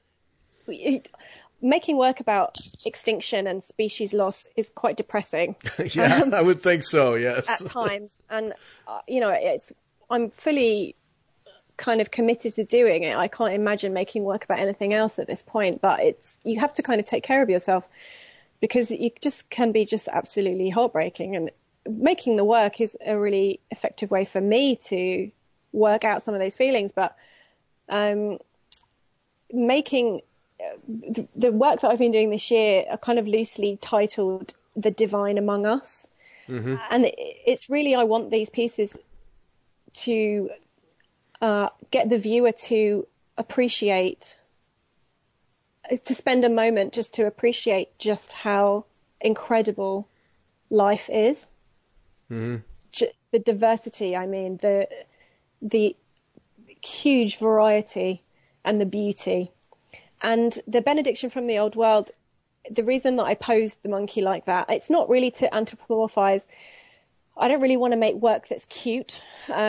making work about extinction and species loss is quite depressing. Yeah, I would think so, yes. At times. And, I'm fully kind of committed to doing it. I can't imagine making work about anything else at this point. But you have to kind of take care of yourself, because you just can be just absolutely heartbreaking. And making the work is a really effective way for me to work out some of those feelings. But making the work that I've been doing this year are kind of loosely titled The Divine Among Us. Mm-hmm. And it's really, I want these pieces to get the viewer to appreciate, to spend a moment just to appreciate just how incredible life is. Mm-hmm. The diversity, the huge variety and the beauty. And the benediction from the old world, the reason that I posed the monkey like that, it's not really to anthropomorphize. I don't really want to make work that's cute,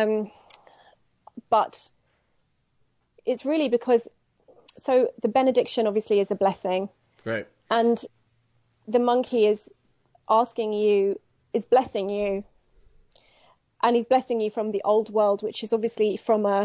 but it's really because, so the benediction obviously is a blessing. Right. And the monkey is blessing you. And he's blessing you from the old world, which is obviously from a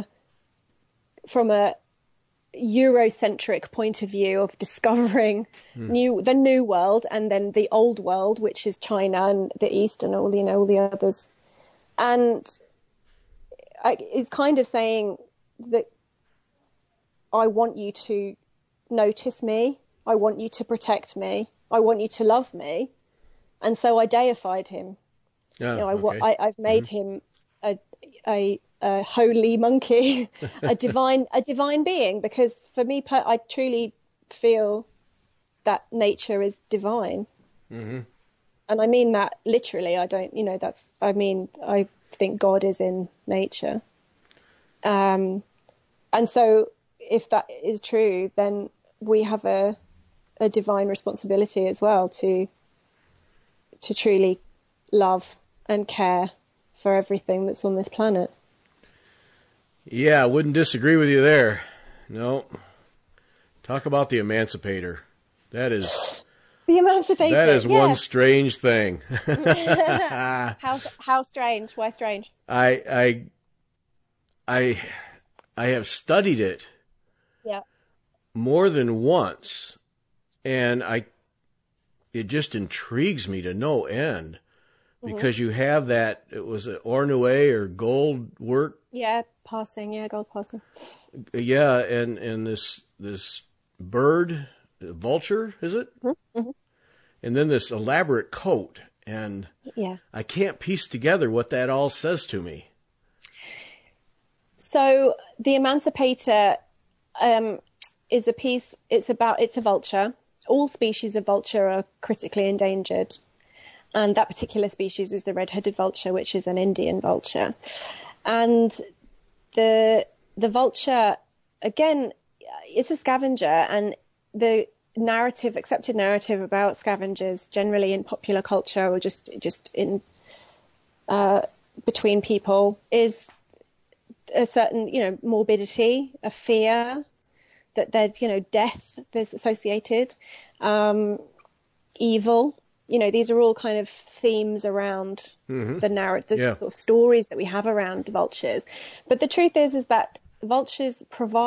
Eurocentric point of view of discovering the new world, and then the old world, which is China and the East and all the others. And is kind of saying that I want you to notice me, I want you to protect me, I want you to love me, and so I deified him. I've made him a holy monkey, a divine being, because for me, I truly feel that nature is divine. Mm-hmm. And I mean that literally. I think God is in nature. And so if that is true, then we have a divine responsibility as well to truly love and care for everything that's on this planet. Yeah, I wouldn't disagree with you there. No. Talk about the emancipator. That is The Emancipator. That is one strange thing. How strange? Why strange? I have studied it more than once, and it just intrigues me to no end, because you have that, it was an ornue or gold work. Yeah, gold passing. Yeah, and this bird, vulture, is it? Mm-hmm. And then this elaborate coat, and I can't piece together what that all says to me. So the Emancipator is a piece. It's a vulture. All species of vulture are critically endangered, and that particular species is the red-headed vulture, which is an Indian vulture. And the vulture, again, is a scavenger, and the accepted narrative about scavengers generally in popular culture or just in between people is a certain, morbidity, a fear that death is associated, evil. These are all kind of themes around the narrative, sort of stories that we have around vultures. But the truth is that vultures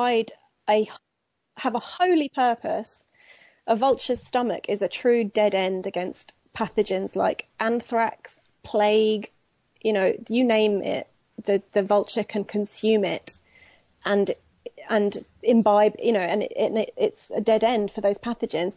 have a holy purpose. A vulture's stomach is a true dead end against pathogens like anthrax, plague, you name it. The vulture can consume it and imbibe, and it's a dead end for those pathogens.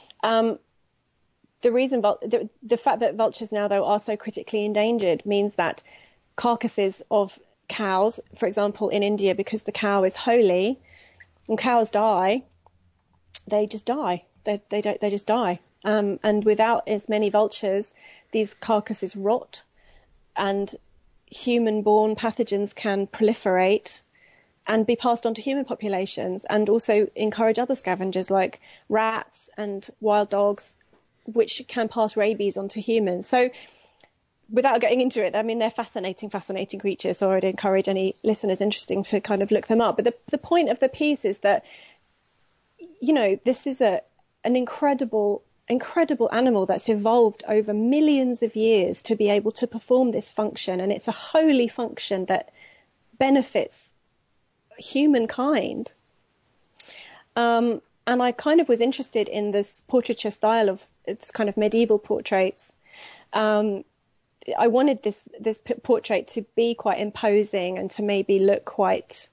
The reason the fact that vultures now though are so critically endangered means that carcasses of cows, for example, in India, because the cow is holy, and cows die, they just die. They just die. And without as many vultures, these carcasses rot, and human-borne pathogens can proliferate and be passed on to human populations, and also encourage other scavengers like rats and wild dogs, which can pass rabies on to humans. So without getting into it, I mean, they're fascinating creatures, so I'd encourage any listeners interested to kind of look them up. But the point of the piece is that, this is an incredible animal that's evolved over millions of years to be able to perform this function. And it's a holy function that benefits humankind. And I kind of was interested in this portraiture style of it's kind of medieval portraits. I wanted this portrait to be quite imposing and to maybe look quite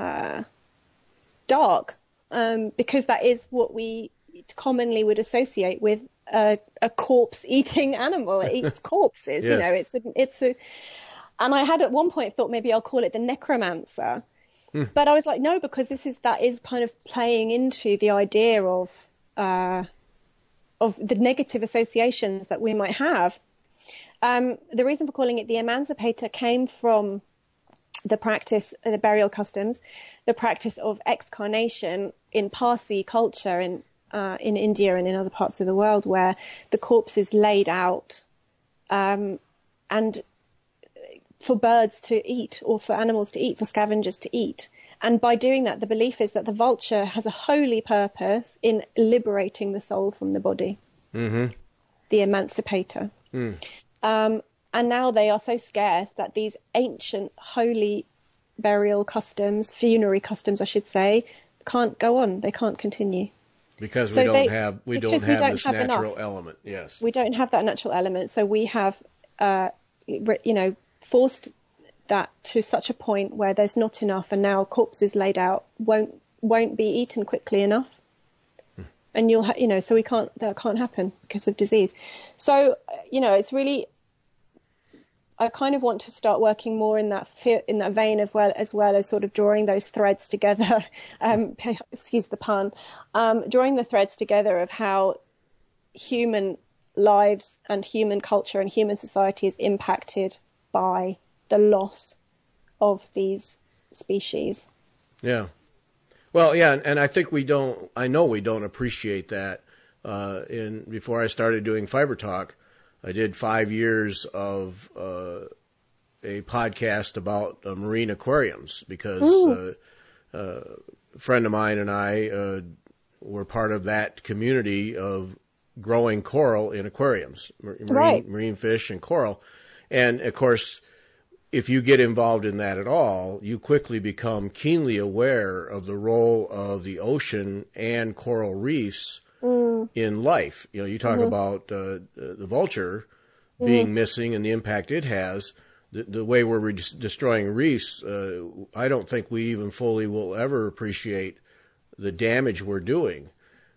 dark, because that is what we commonly would associate with a corpse-eating animal. It eats corpses, Yes. And I had at one point thought maybe I'll call it the necromancer. But I was like, no, because that is kind of playing into the idea of the negative associations that we might have. The reason for calling it the Emancipator came from the burial customs, the practice of excarnation in Parsi culture in India and in other parts of the world, where the corpse is laid out and for birds to eat, or for animals to eat, for scavengers to eat. And by doing that, the belief is that the vulture has a holy purpose in liberating the soul from the body. The Emancipator. And now they are so scarce that these ancient holy burial customs, funerary customs, I should say, can't go on. They can't continue. Because we don't have this natural enough. element. Yes. We don't have that natural element. So we have, forced that to such a point where there's not enough, and now corpses laid out won't be eaten quickly enough. And so that can't happen because of disease. So, it's really, I kind of want to start working more in that vein as well as sort of drawing those threads together. Excuse the pun. Drawing the threads together of how human lives and human culture and human society is impacted by the loss of these species. Yeah. Well, yeah, and I think I know we don't appreciate that. Before I started doing Fiber Talk, I did 5 years of a podcast about marine aquariums, because a friend of mine and I were part of that community of growing coral in aquariums, marine fish and coral. And of course, if you get involved in that at all, you quickly become keenly aware of the role of the ocean and coral reefs in life. You know, you talk about the vulture being missing and the impact it has. The way we're destroying reefs, I don't think we even fully will ever appreciate the damage we're doing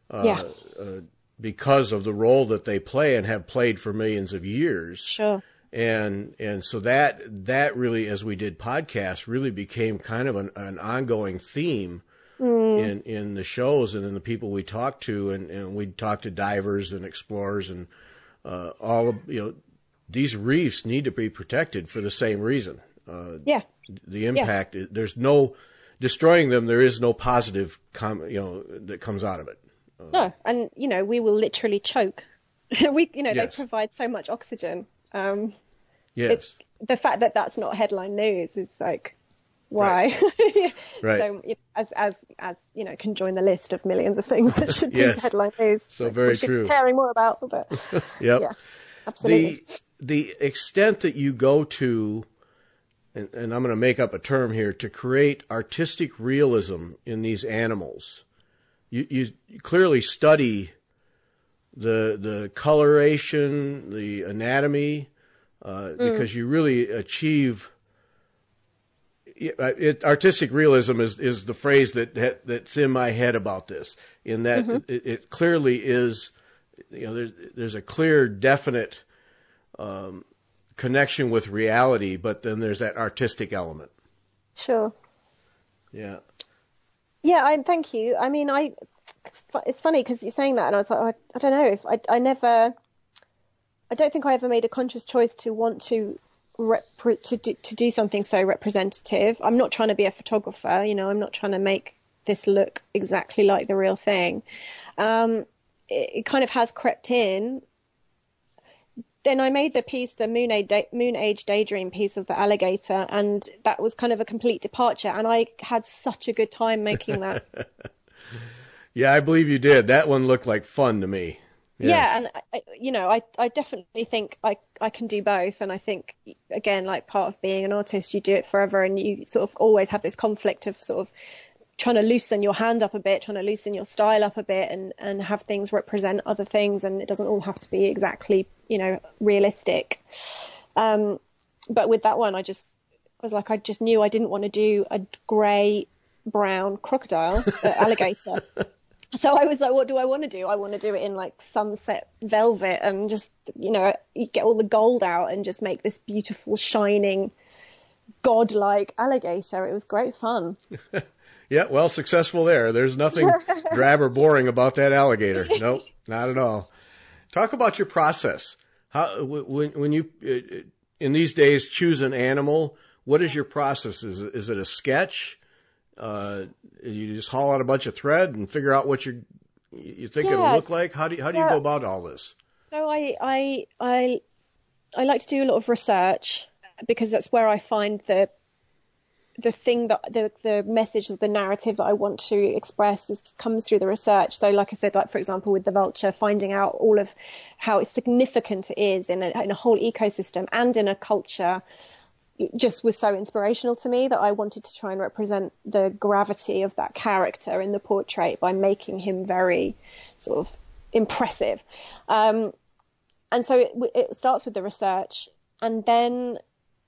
because of the role that they play and have played for millions of years. Sure. And so that really, as we did podcasts, really became kind of an ongoing theme in the shows and in the people we talked to, and we'd talk to divers and explorers and all of, you know, these reefs need to be protected for the same reason. The impact, there's no destroying them. There is no positive, that comes out of it. No, and you know, we will literally choke. They provide so much oxygen. Yes. The fact that that's not headline news is like, why? Right. So as you know, can join the list of millions of things that should be headline news. So very we should true. be caring more about, but yeah, absolutely. The extent that you go to, and I'm going to make up a term here, to create artistic realism in these animals, you clearly study the coloration, the anatomy, because you really achieve. Artistic realism is the phrase that's in my head about this. In that it clearly is, you know, there's a clear, definite connection with reality, but then there's that artistic element. Sure. Yeah. Yeah, thank you. I mean, it's funny because you're saying that, and I was like, I don't know if I don't think I ever made a conscious choice to want to do something so representative. I'm not trying to be a photographer, you know, I'm not trying to make this look exactly like the real thing. It kind of has crept in. Then I made the piece, the Moon Age Daydream piece of the alligator, and that was kind of a complete departure. And I had such a good time making that. Yeah, I believe you did. That one looked like fun to me. Yes. Yeah, and I definitely think I can do both. And I think, again, like part of being an artist, you do it forever, and you sort of always have this conflict of sort of trying to loosen your hand up a bit, trying to loosen your style up a bit, and have things represent other things, and it doesn't all have to be exactly, you know, realistic. But with that one, I just knew I didn't want to do a grey brown crocodile, alligator. So I was like, what do I want to do? I want to do it in like sunset velvet and just, you know, get all the gold out and just make this beautiful, shining, godlike alligator. It was great fun. Yeah, well, successful there. There's nothing drab or boring about that alligator. Nope, not at all. Talk about your process. How, when you, in these days, choose an animal, what is your process? Is it a sketch? You just haul out a bunch of thread and figure out what you think it'll look like? How do you go about all this? So I like to do a lot of research because that's where I find the thing that the message, the narrative that I want to express comes through the research. So like I said, like for example with the vulture, finding out all of how significant it is in a whole ecosystem and in a culture just was so inspirational to me that I wanted to try and represent the gravity of that character in the portrait by making him very sort of impressive. And so it starts with the research, and then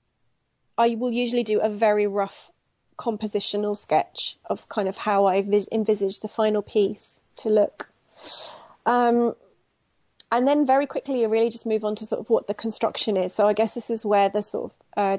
I will usually do a very rough compositional sketch of kind of how I envisage the final piece to look. And then very quickly you really just move on to sort of what the construction is. So I guess this is where the sort of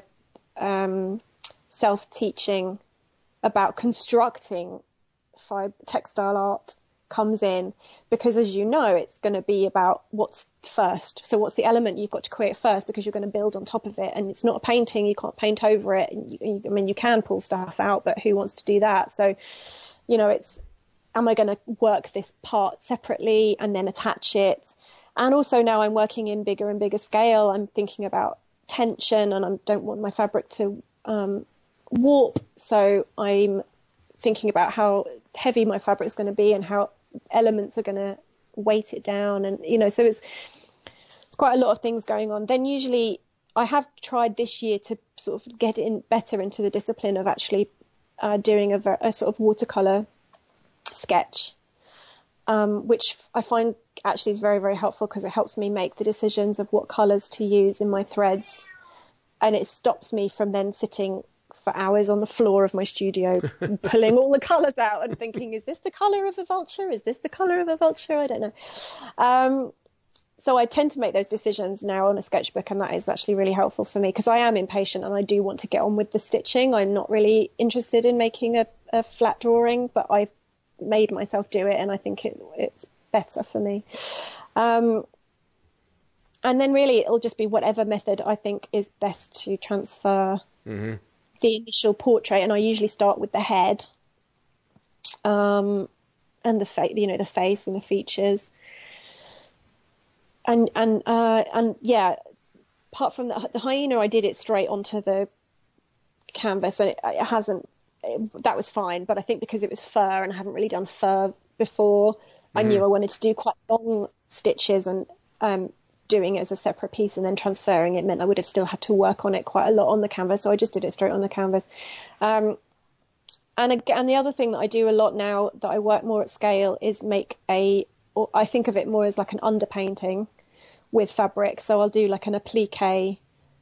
self-teaching about constructing textile art comes in, because as you know, it's going to be about what's first. So what's the element you've got to create first, because you're going to build on top of it, and it's not a painting, you can't paint over it. I mean, you can pull stuff out, but who wants to do that? So, you know, am I going to work this part separately and then attach it? And also now I'm working in bigger and bigger scale. I'm thinking about tension, and I don't want my fabric to warp. So I'm thinking about how heavy my fabric is going to be and how elements are going to weight it down, and you know, so it's quite a lot of things going on. Then usually I have tried this year to sort of get in better into the discipline of actually doing a sort of watercolor sketch, which I find actually is very, very helpful because it helps me make the decisions of what colors to use in my threads, and it stops me from then sitting for hours on the floor of my studio pulling all the colors out and thinking, is this the color of a vulture? Is this the color of a vulture? I don't know. So I tend to make those decisions now on a sketchbook, and that is actually really helpful for me because I am impatient and I do want to get on with the stitching. I'm not really interested in making a flat drawing, but I've made myself do it, and I think it's better for me. And then really it'll just be whatever method I think is best to transfer the initial portrait, and I usually start with the head, and the face and the features, and yeah. Apart from the hyena, I did it straight onto the canvas, and that was fine. But I think because it was fur and I haven't really done fur before, I knew I wanted to do quite long stitches, and doing it as a separate piece and then transferring it meant I would have still had to work on it quite a lot on the canvas. So I just did it straight on the canvas. And the other thing that I do a lot now that I work more at scale is I think of it more as like an underpainting with fabric. So I'll do like an applique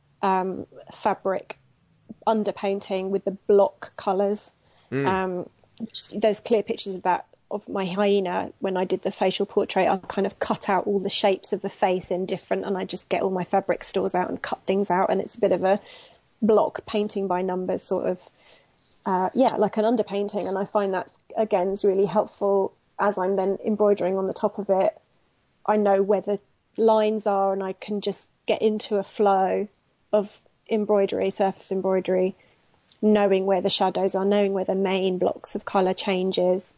fabric underpainting with the block colours. There's clear pictures of that, of my hyena. When I did the facial portrait, I kind of cut out all the shapes of the face in different, and I just get all my fabric stores out and cut things out, and it's a bit of a block painting by numbers sort of, like an underpainting. And I find that again is really helpful as I'm then embroidering on the top of it. I know where the lines are, and I can just get into a flow of embroidery, surface embroidery, knowing where the shadows are, knowing where the main blocks of colour changes.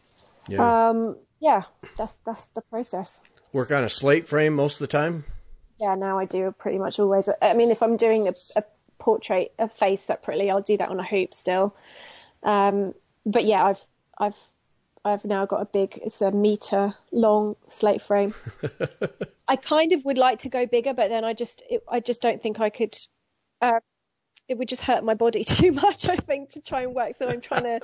That's the process. Work on a slate frame most of the time? Yeah, now I do pretty much always. I mean, if I'm doing a portrait, a face separately, I'll do that on a hoop still. But yeah, I've now got it's a meter long slate frame. I kind of would like to go bigger, but then I just don't think I could. It would just hurt my body too much, I think, to try and work. So I'm trying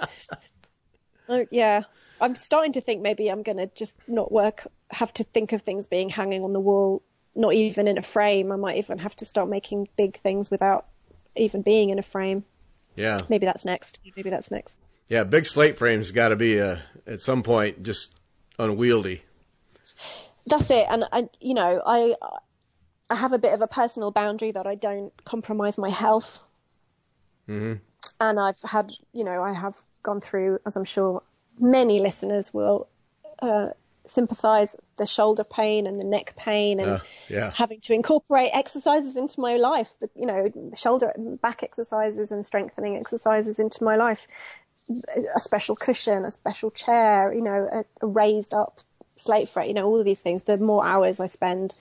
to. I'm starting to think maybe I'm going to just not work, have to think of things being hanging on the wall, not even in a frame. I might even have to start making big things without even being in a frame. Yeah. Maybe that's next. Yeah, big slate frames got to be, at some point, just unwieldy. That's it. And, I have a bit of a personal boundary that I don't compromise my health. Mm-hmm. And I've had, I have gone through, as I'm sure many listeners will sympathise, the shoulder pain and the neck pain, and having to incorporate exercises into my life, shoulder and back exercises and strengthening exercises into my life, a special cushion, a special chair, a raised up slate frame, all of these things. The more hours I spend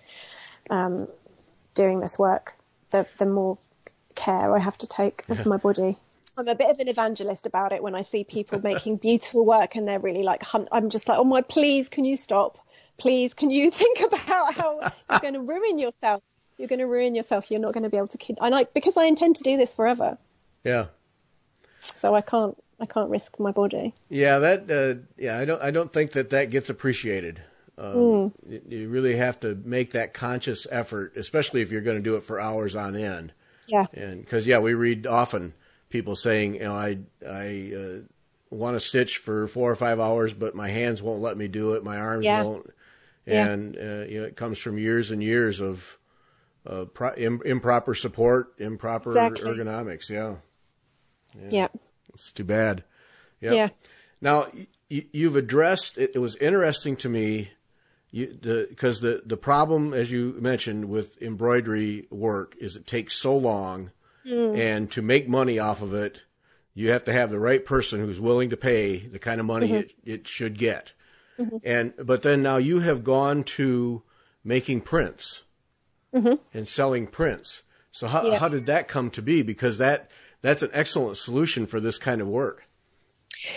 doing this work, the more care I have to take of my body. I'm a bit of an evangelist about it when I see people making beautiful work and they're really like, I'm just like, oh my, please, can you stop? Please, can you think about how you're going to ruin yourself? You're going to ruin yourself. You're not going to be able to because I intend to do this forever. Yeah. So I can't risk my body. Yeah, I don't think that gets appreciated. You really have to make that conscious effort, especially if you're going to do it for hours on end. Yeah. And because we read often people saying, I want to stitch for 4 or 5 hours, but my hands won't let me do it. My arms won't. And, it comes from years and years of improper support, improper ergonomics. Yeah. It's too bad. Yeah. Now, you've addressed, it was interesting to me, because the problem, as you mentioned, with embroidery work is it takes so long. And to make money off of it, you have to have the right person who's willing to pay the kind of money it should get. Mm-hmm. But then now you have gone to making prints and selling prints. So how did that come to be? Because that's an excellent solution for this kind of work.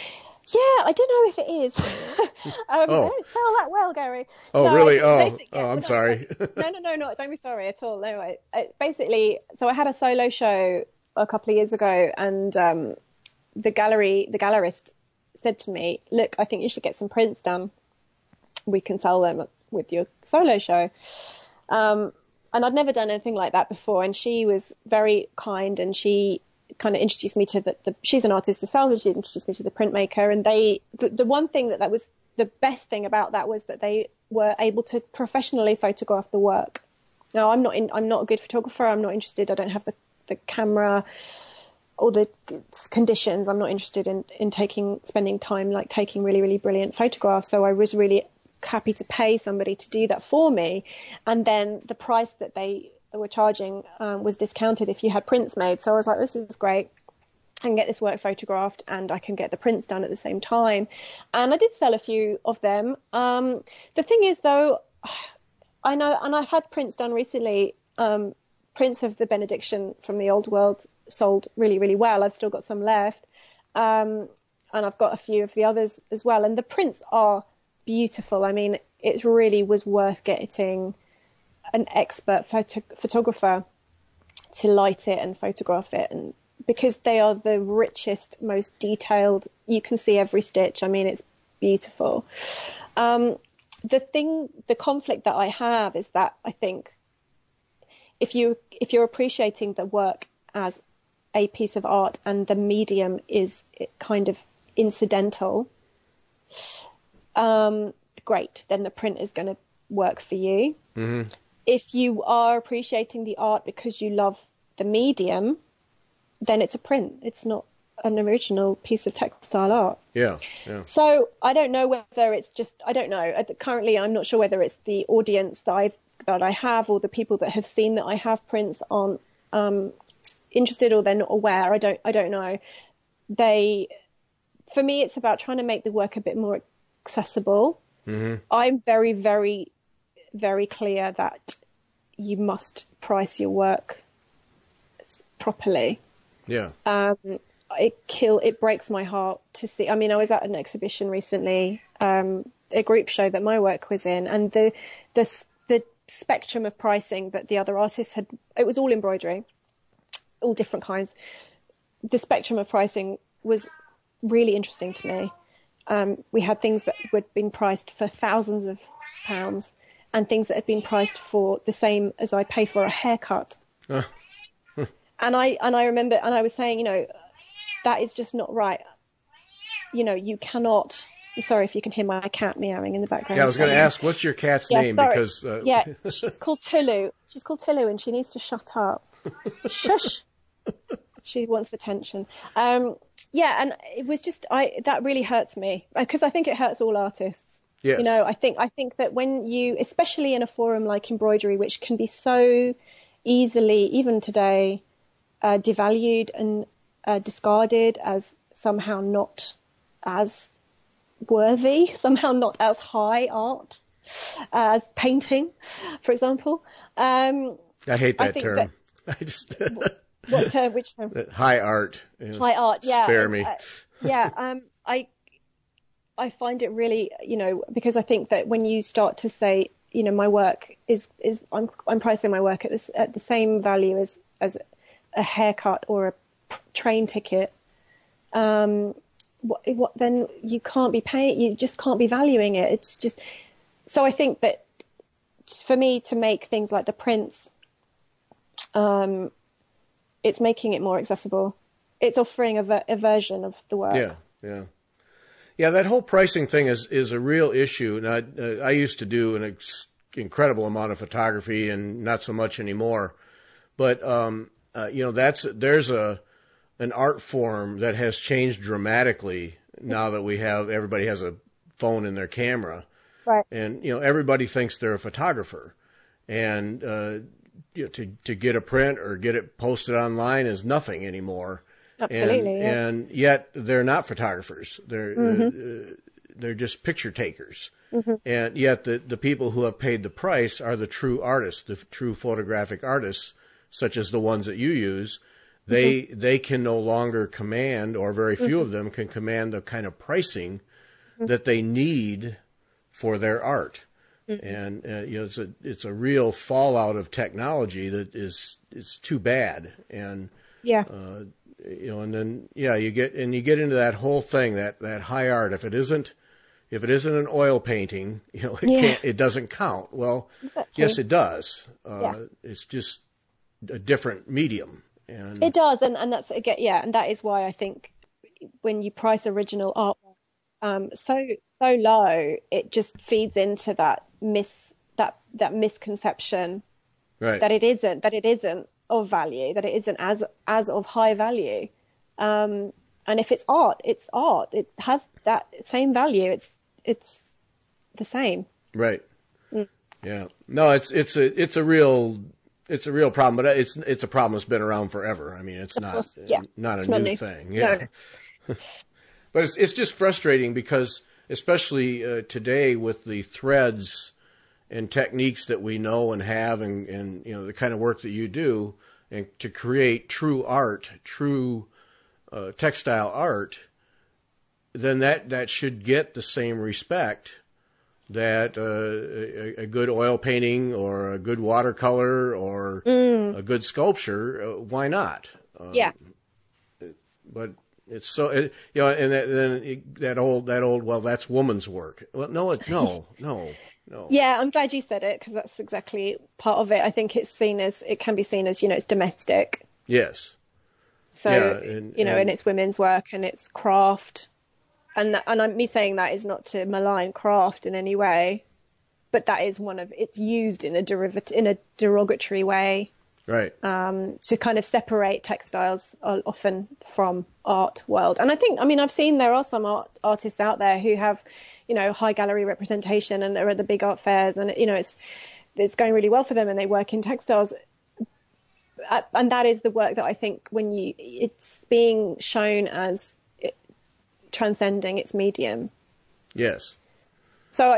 Yeah, I don't know if it is. I Oh, don't sell that well, Gary. oh, No, really? yeah, I'm well, sorry. no, don't be sorry at all. No, basically, so I had a solo show a couple of years ago, and the gallerist said to me, "Look, I think you should get some prints done. We can sell them with your solo show." And I'd never done anything like that before, and she was very kind, and she kind of introduced me to she's an artist herself, and she introduced me to the printmaker, and the one thing that was the best thing about that was that they were able to professionally photograph the work. Now, I'm not a good photographer. I'm not interested. I don't have the camera or the conditions. I'm not interested in spending time like taking really, really brilliant photographs. So I was really happy to pay somebody to do that for me. And then the price that they were charging was discounted if you had prints made. So I was like, this is great. I can get this work photographed and I can get the prints done at the same time. And I did sell a few of them. The thing is, though, I know, and I've had prints done recently. Prints of the Benediction from the Old World sold really, really well. I've still got some left. And I've got a few of the others as well. And the prints are beautiful. I mean, it really was worth getting an expert photographer to light it and photograph it, and because they are the richest, most detailed. You can see every stitch. I mean, it's beautiful. The conflict that I have is that I think if you're appreciating the work as a piece of art and the medium is kind of incidental, great, then the print is going to work for you. Mm-hmm. If you are appreciating the art because you love the medium, then it's a print. It's not an original piece of textile art. Yeah. So I don't know whether it's just, I don't know. Currently, I'm not sure whether it's the audience that I have or the people that have seen that I have prints aren't interested or they're not aware. I don't know. For me, it's about trying to make the work a bit more accessible. Mm-hmm. I'm very, very, very clear that you must price your work properly. Yeah. It breaks my heart to see. I mean, I was at an exhibition recently, a group show that my work was in, and the spectrum of pricing that the other artists had, it was all embroidery, all different kinds. The spectrum of pricing was really interesting to me. We had things that had been priced for thousands of pounds and things that had been priced for the same as I pay for a haircut. And I remember, and I was saying, that is just not right. You cannot. I'm sorry if you can hear my cat meowing in the background. Yeah, I was going to ask, what's your cat's name? Sorry. Because she's called Tulu. She's called Tulu, and she needs to shut up. Shush. She wants attention. And it was just that really hurts me because I think it hurts all artists. Yes. I think that when you, especially in a forum like embroidery, which can be so easily, even today, devalued and discarded as somehow not as worthy, somehow not as high art as painting, for example. I hate that term. What term? Which term? High art. High art. Yeah. Spare me. I find it really, because I think that when you start to say, my work is I'm pricing my work at the same value as a haircut or a train ticket, what then you can't be paying, you just can't be valuing it. It's just, so I think that for me to make things like the prints, it's making it more accessible. It's offering a version of the work. Yeah, that whole pricing thing is a real issue. And I used to do an incredible amount of photography and not so much anymore. But, there's an art form that has changed dramatically now that everybody has a phone in their camera. Right. And, everybody thinks they're a photographer. And, to get a print or get it posted online is nothing anymore. Absolutely. And yet they're not photographers. They're just picture takers. Mm-hmm. And yet the people who have paid the price are the true artists, the true photographic artists, such as the ones that you use, they can no longer command, or very few of them can command the kind of pricing that they need for their art. And it's a real fallout of technology that is too bad. And and then you get into that whole thing, that high art. If it isn't an oil painting, it doesn't count. Well, exactly. Yes, it does. It's just a different medium. And it does, and that's again, and that is why I think when you price original art so low, it just feeds into that misconception, right, that it isn't of value, that it isn't as of high value. And if it's art, it's art. It has that same value. It's the same. Right. Yeah. No, it's a real problem, but it's a problem that's been around forever. I mean, it's not a new thing. Yeah. No. But it's just frustrating because, especially today, with the threads and techniques that we know and have, and the kind of work that you do, and to create true art, true textile art, then that should get the same respect that a good oil painting or a good watercolor or a good sculpture. Why not? But it's so, and then that old, well, that's woman's work. Well, no. Yeah, I'm glad you said it, because that's exactly part of it. I think it can be seen as, it's domestic. Yes. So, and it's women's work and it's craft. And me saying that is not to malign craft in any way, but that is it's used in a derogatory way. Right. To kind of separate textiles often from art world. And I've seen there are some artists out there who have, high gallery representation, and they're at the big art fairs, and, it's going really well for them, and they work in textiles. And that is the work that I think it's being shown as transcending its medium. Yes. So,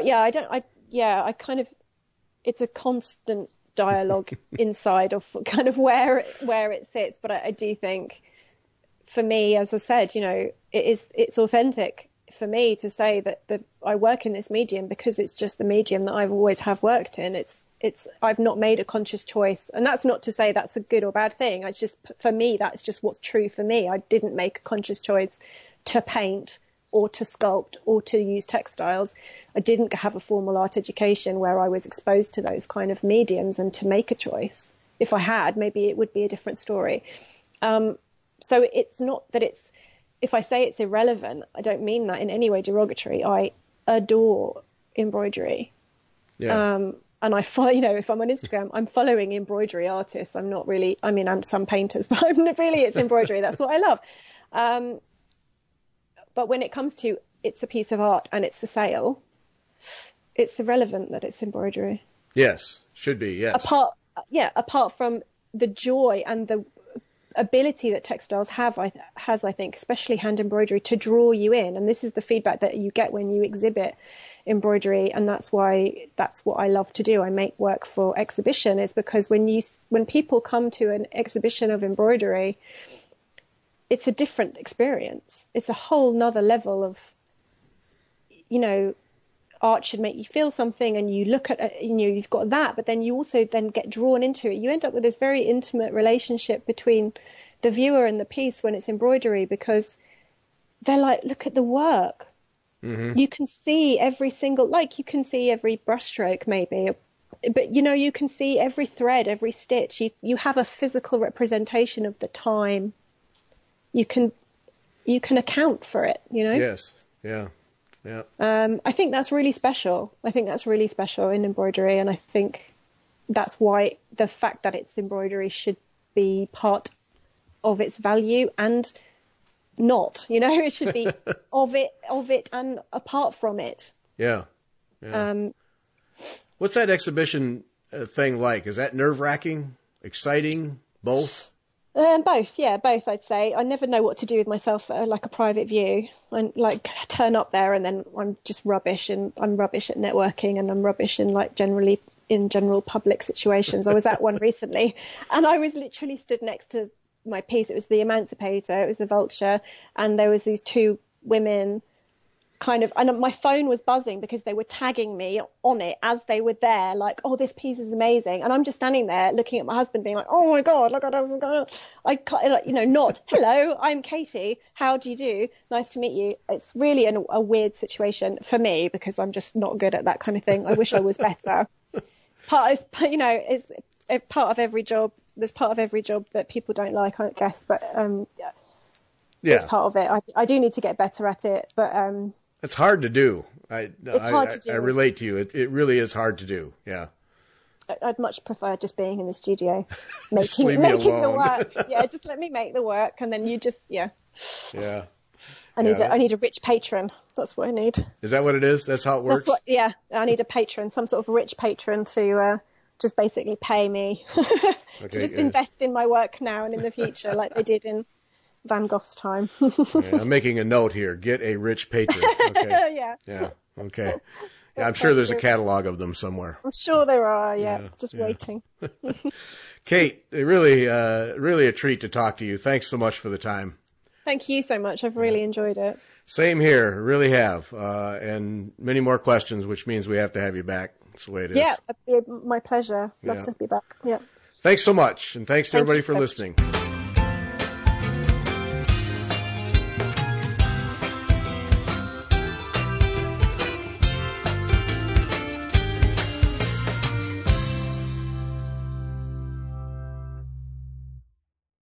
it's a constant dialogue inside of kind of where it sits, but I do think, for me, as I said, it's authentic for me to say that I work in this medium because it's just the medium that I've always have worked in. I've not made a conscious choice, and that's not to say that's a good or bad thing. It's just, for me, that's just what's true for me. I didn't make a conscious choice to paint or to sculpt or to use textiles. I didn't have a formal art education where I was exposed to those kind of mediums and to make a choice. If I had, maybe it would be a different story. So it's not that if I say it's irrelevant, I don't mean that in any way derogatory. I adore embroidery. Yeah. And I follow, if I'm on Instagram, I'm following embroidery artists. I'm not really, I'm some painters, but it's embroidery. That's what I love. But when it comes to it's a piece of art and it's for sale, it's irrelevant that it's embroidery. Yes, should be, yes. Apart from the joy and the ability that textiles has, I think, especially hand embroidery, to draw you in. And this is the feedback that you get when you exhibit embroidery. And that's what I love to do. I make work for exhibition, is because when people come to an exhibition of embroidery, it's a different experience. It's a whole nother level of, art should make you feel something, and you look at it, you've got that, but then you also then get drawn into it. You end up with this very intimate relationship between the viewer and the piece when it's embroidery, because they're like, look at the work. Mm-hmm. You can see every single, you can see every brushstroke maybe, but you can see every thread, every stitch. You have a physical representation of the time. You can account for it, Yes. Yeah. Yeah. I think that's really special. In embroidery, and I think that's why the fact that it's embroidery should be part of its value, and not, it should be of it and apart from it. Yeah. Yeah. What's that exhibition thing like? Is that nerve-wracking, exciting, both? Both, I'd say. I never know what to do with myself at a private view. I turn up there and then I'm just rubbish, and I'm rubbish at networking, and I'm rubbish in general public situations. I was at one recently, and I was literally stood next to my piece. It was the Emancipator, it was the Vulture, and there was these two women and my phone was buzzing because they were tagging me on it as they were there, like, oh, this piece is amazing. And I'm just standing there looking at my husband being like, oh my God, look at us. I can't, not, hello, I'm Katie. How do you do? Nice to meet you. It's really a weird situation for me because I'm just not good at that kind of thing. I wish I was better. It's part of every job. There's part of every job that people don't like, I guess, but, it's part of it. I do need to get better at it, but, it's hard to do. It's hard to do. I relate to you. It really is hard to do. Yeah. I'd much prefer just being in the studio, making leave me alone. the work. Yeah, just let me make the work, and then you just Yeah. I need a rich patron. That's what I need. Is that what it is? That's how it works? I need a patron, some sort of rich patron to just basically pay me to just invest in my work now and in the future, like they did in Van Gogh's time. I'm making a note here. Get a rich patron. Okay. Yeah. Okay. Yeah, I'm sure there's a catalog of them somewhere. I'm sure there are. Yeah. Just waiting. Kate, really a treat to talk to you. Thanks so much for the time. Thank you so much. I've really enjoyed it. Same here. Really have. And many more questions, which means we have to have you back. That's the way it is. Yeah, it'd be my pleasure. Love to be back. Yeah. Thanks so much. And thanks to everybody for listening.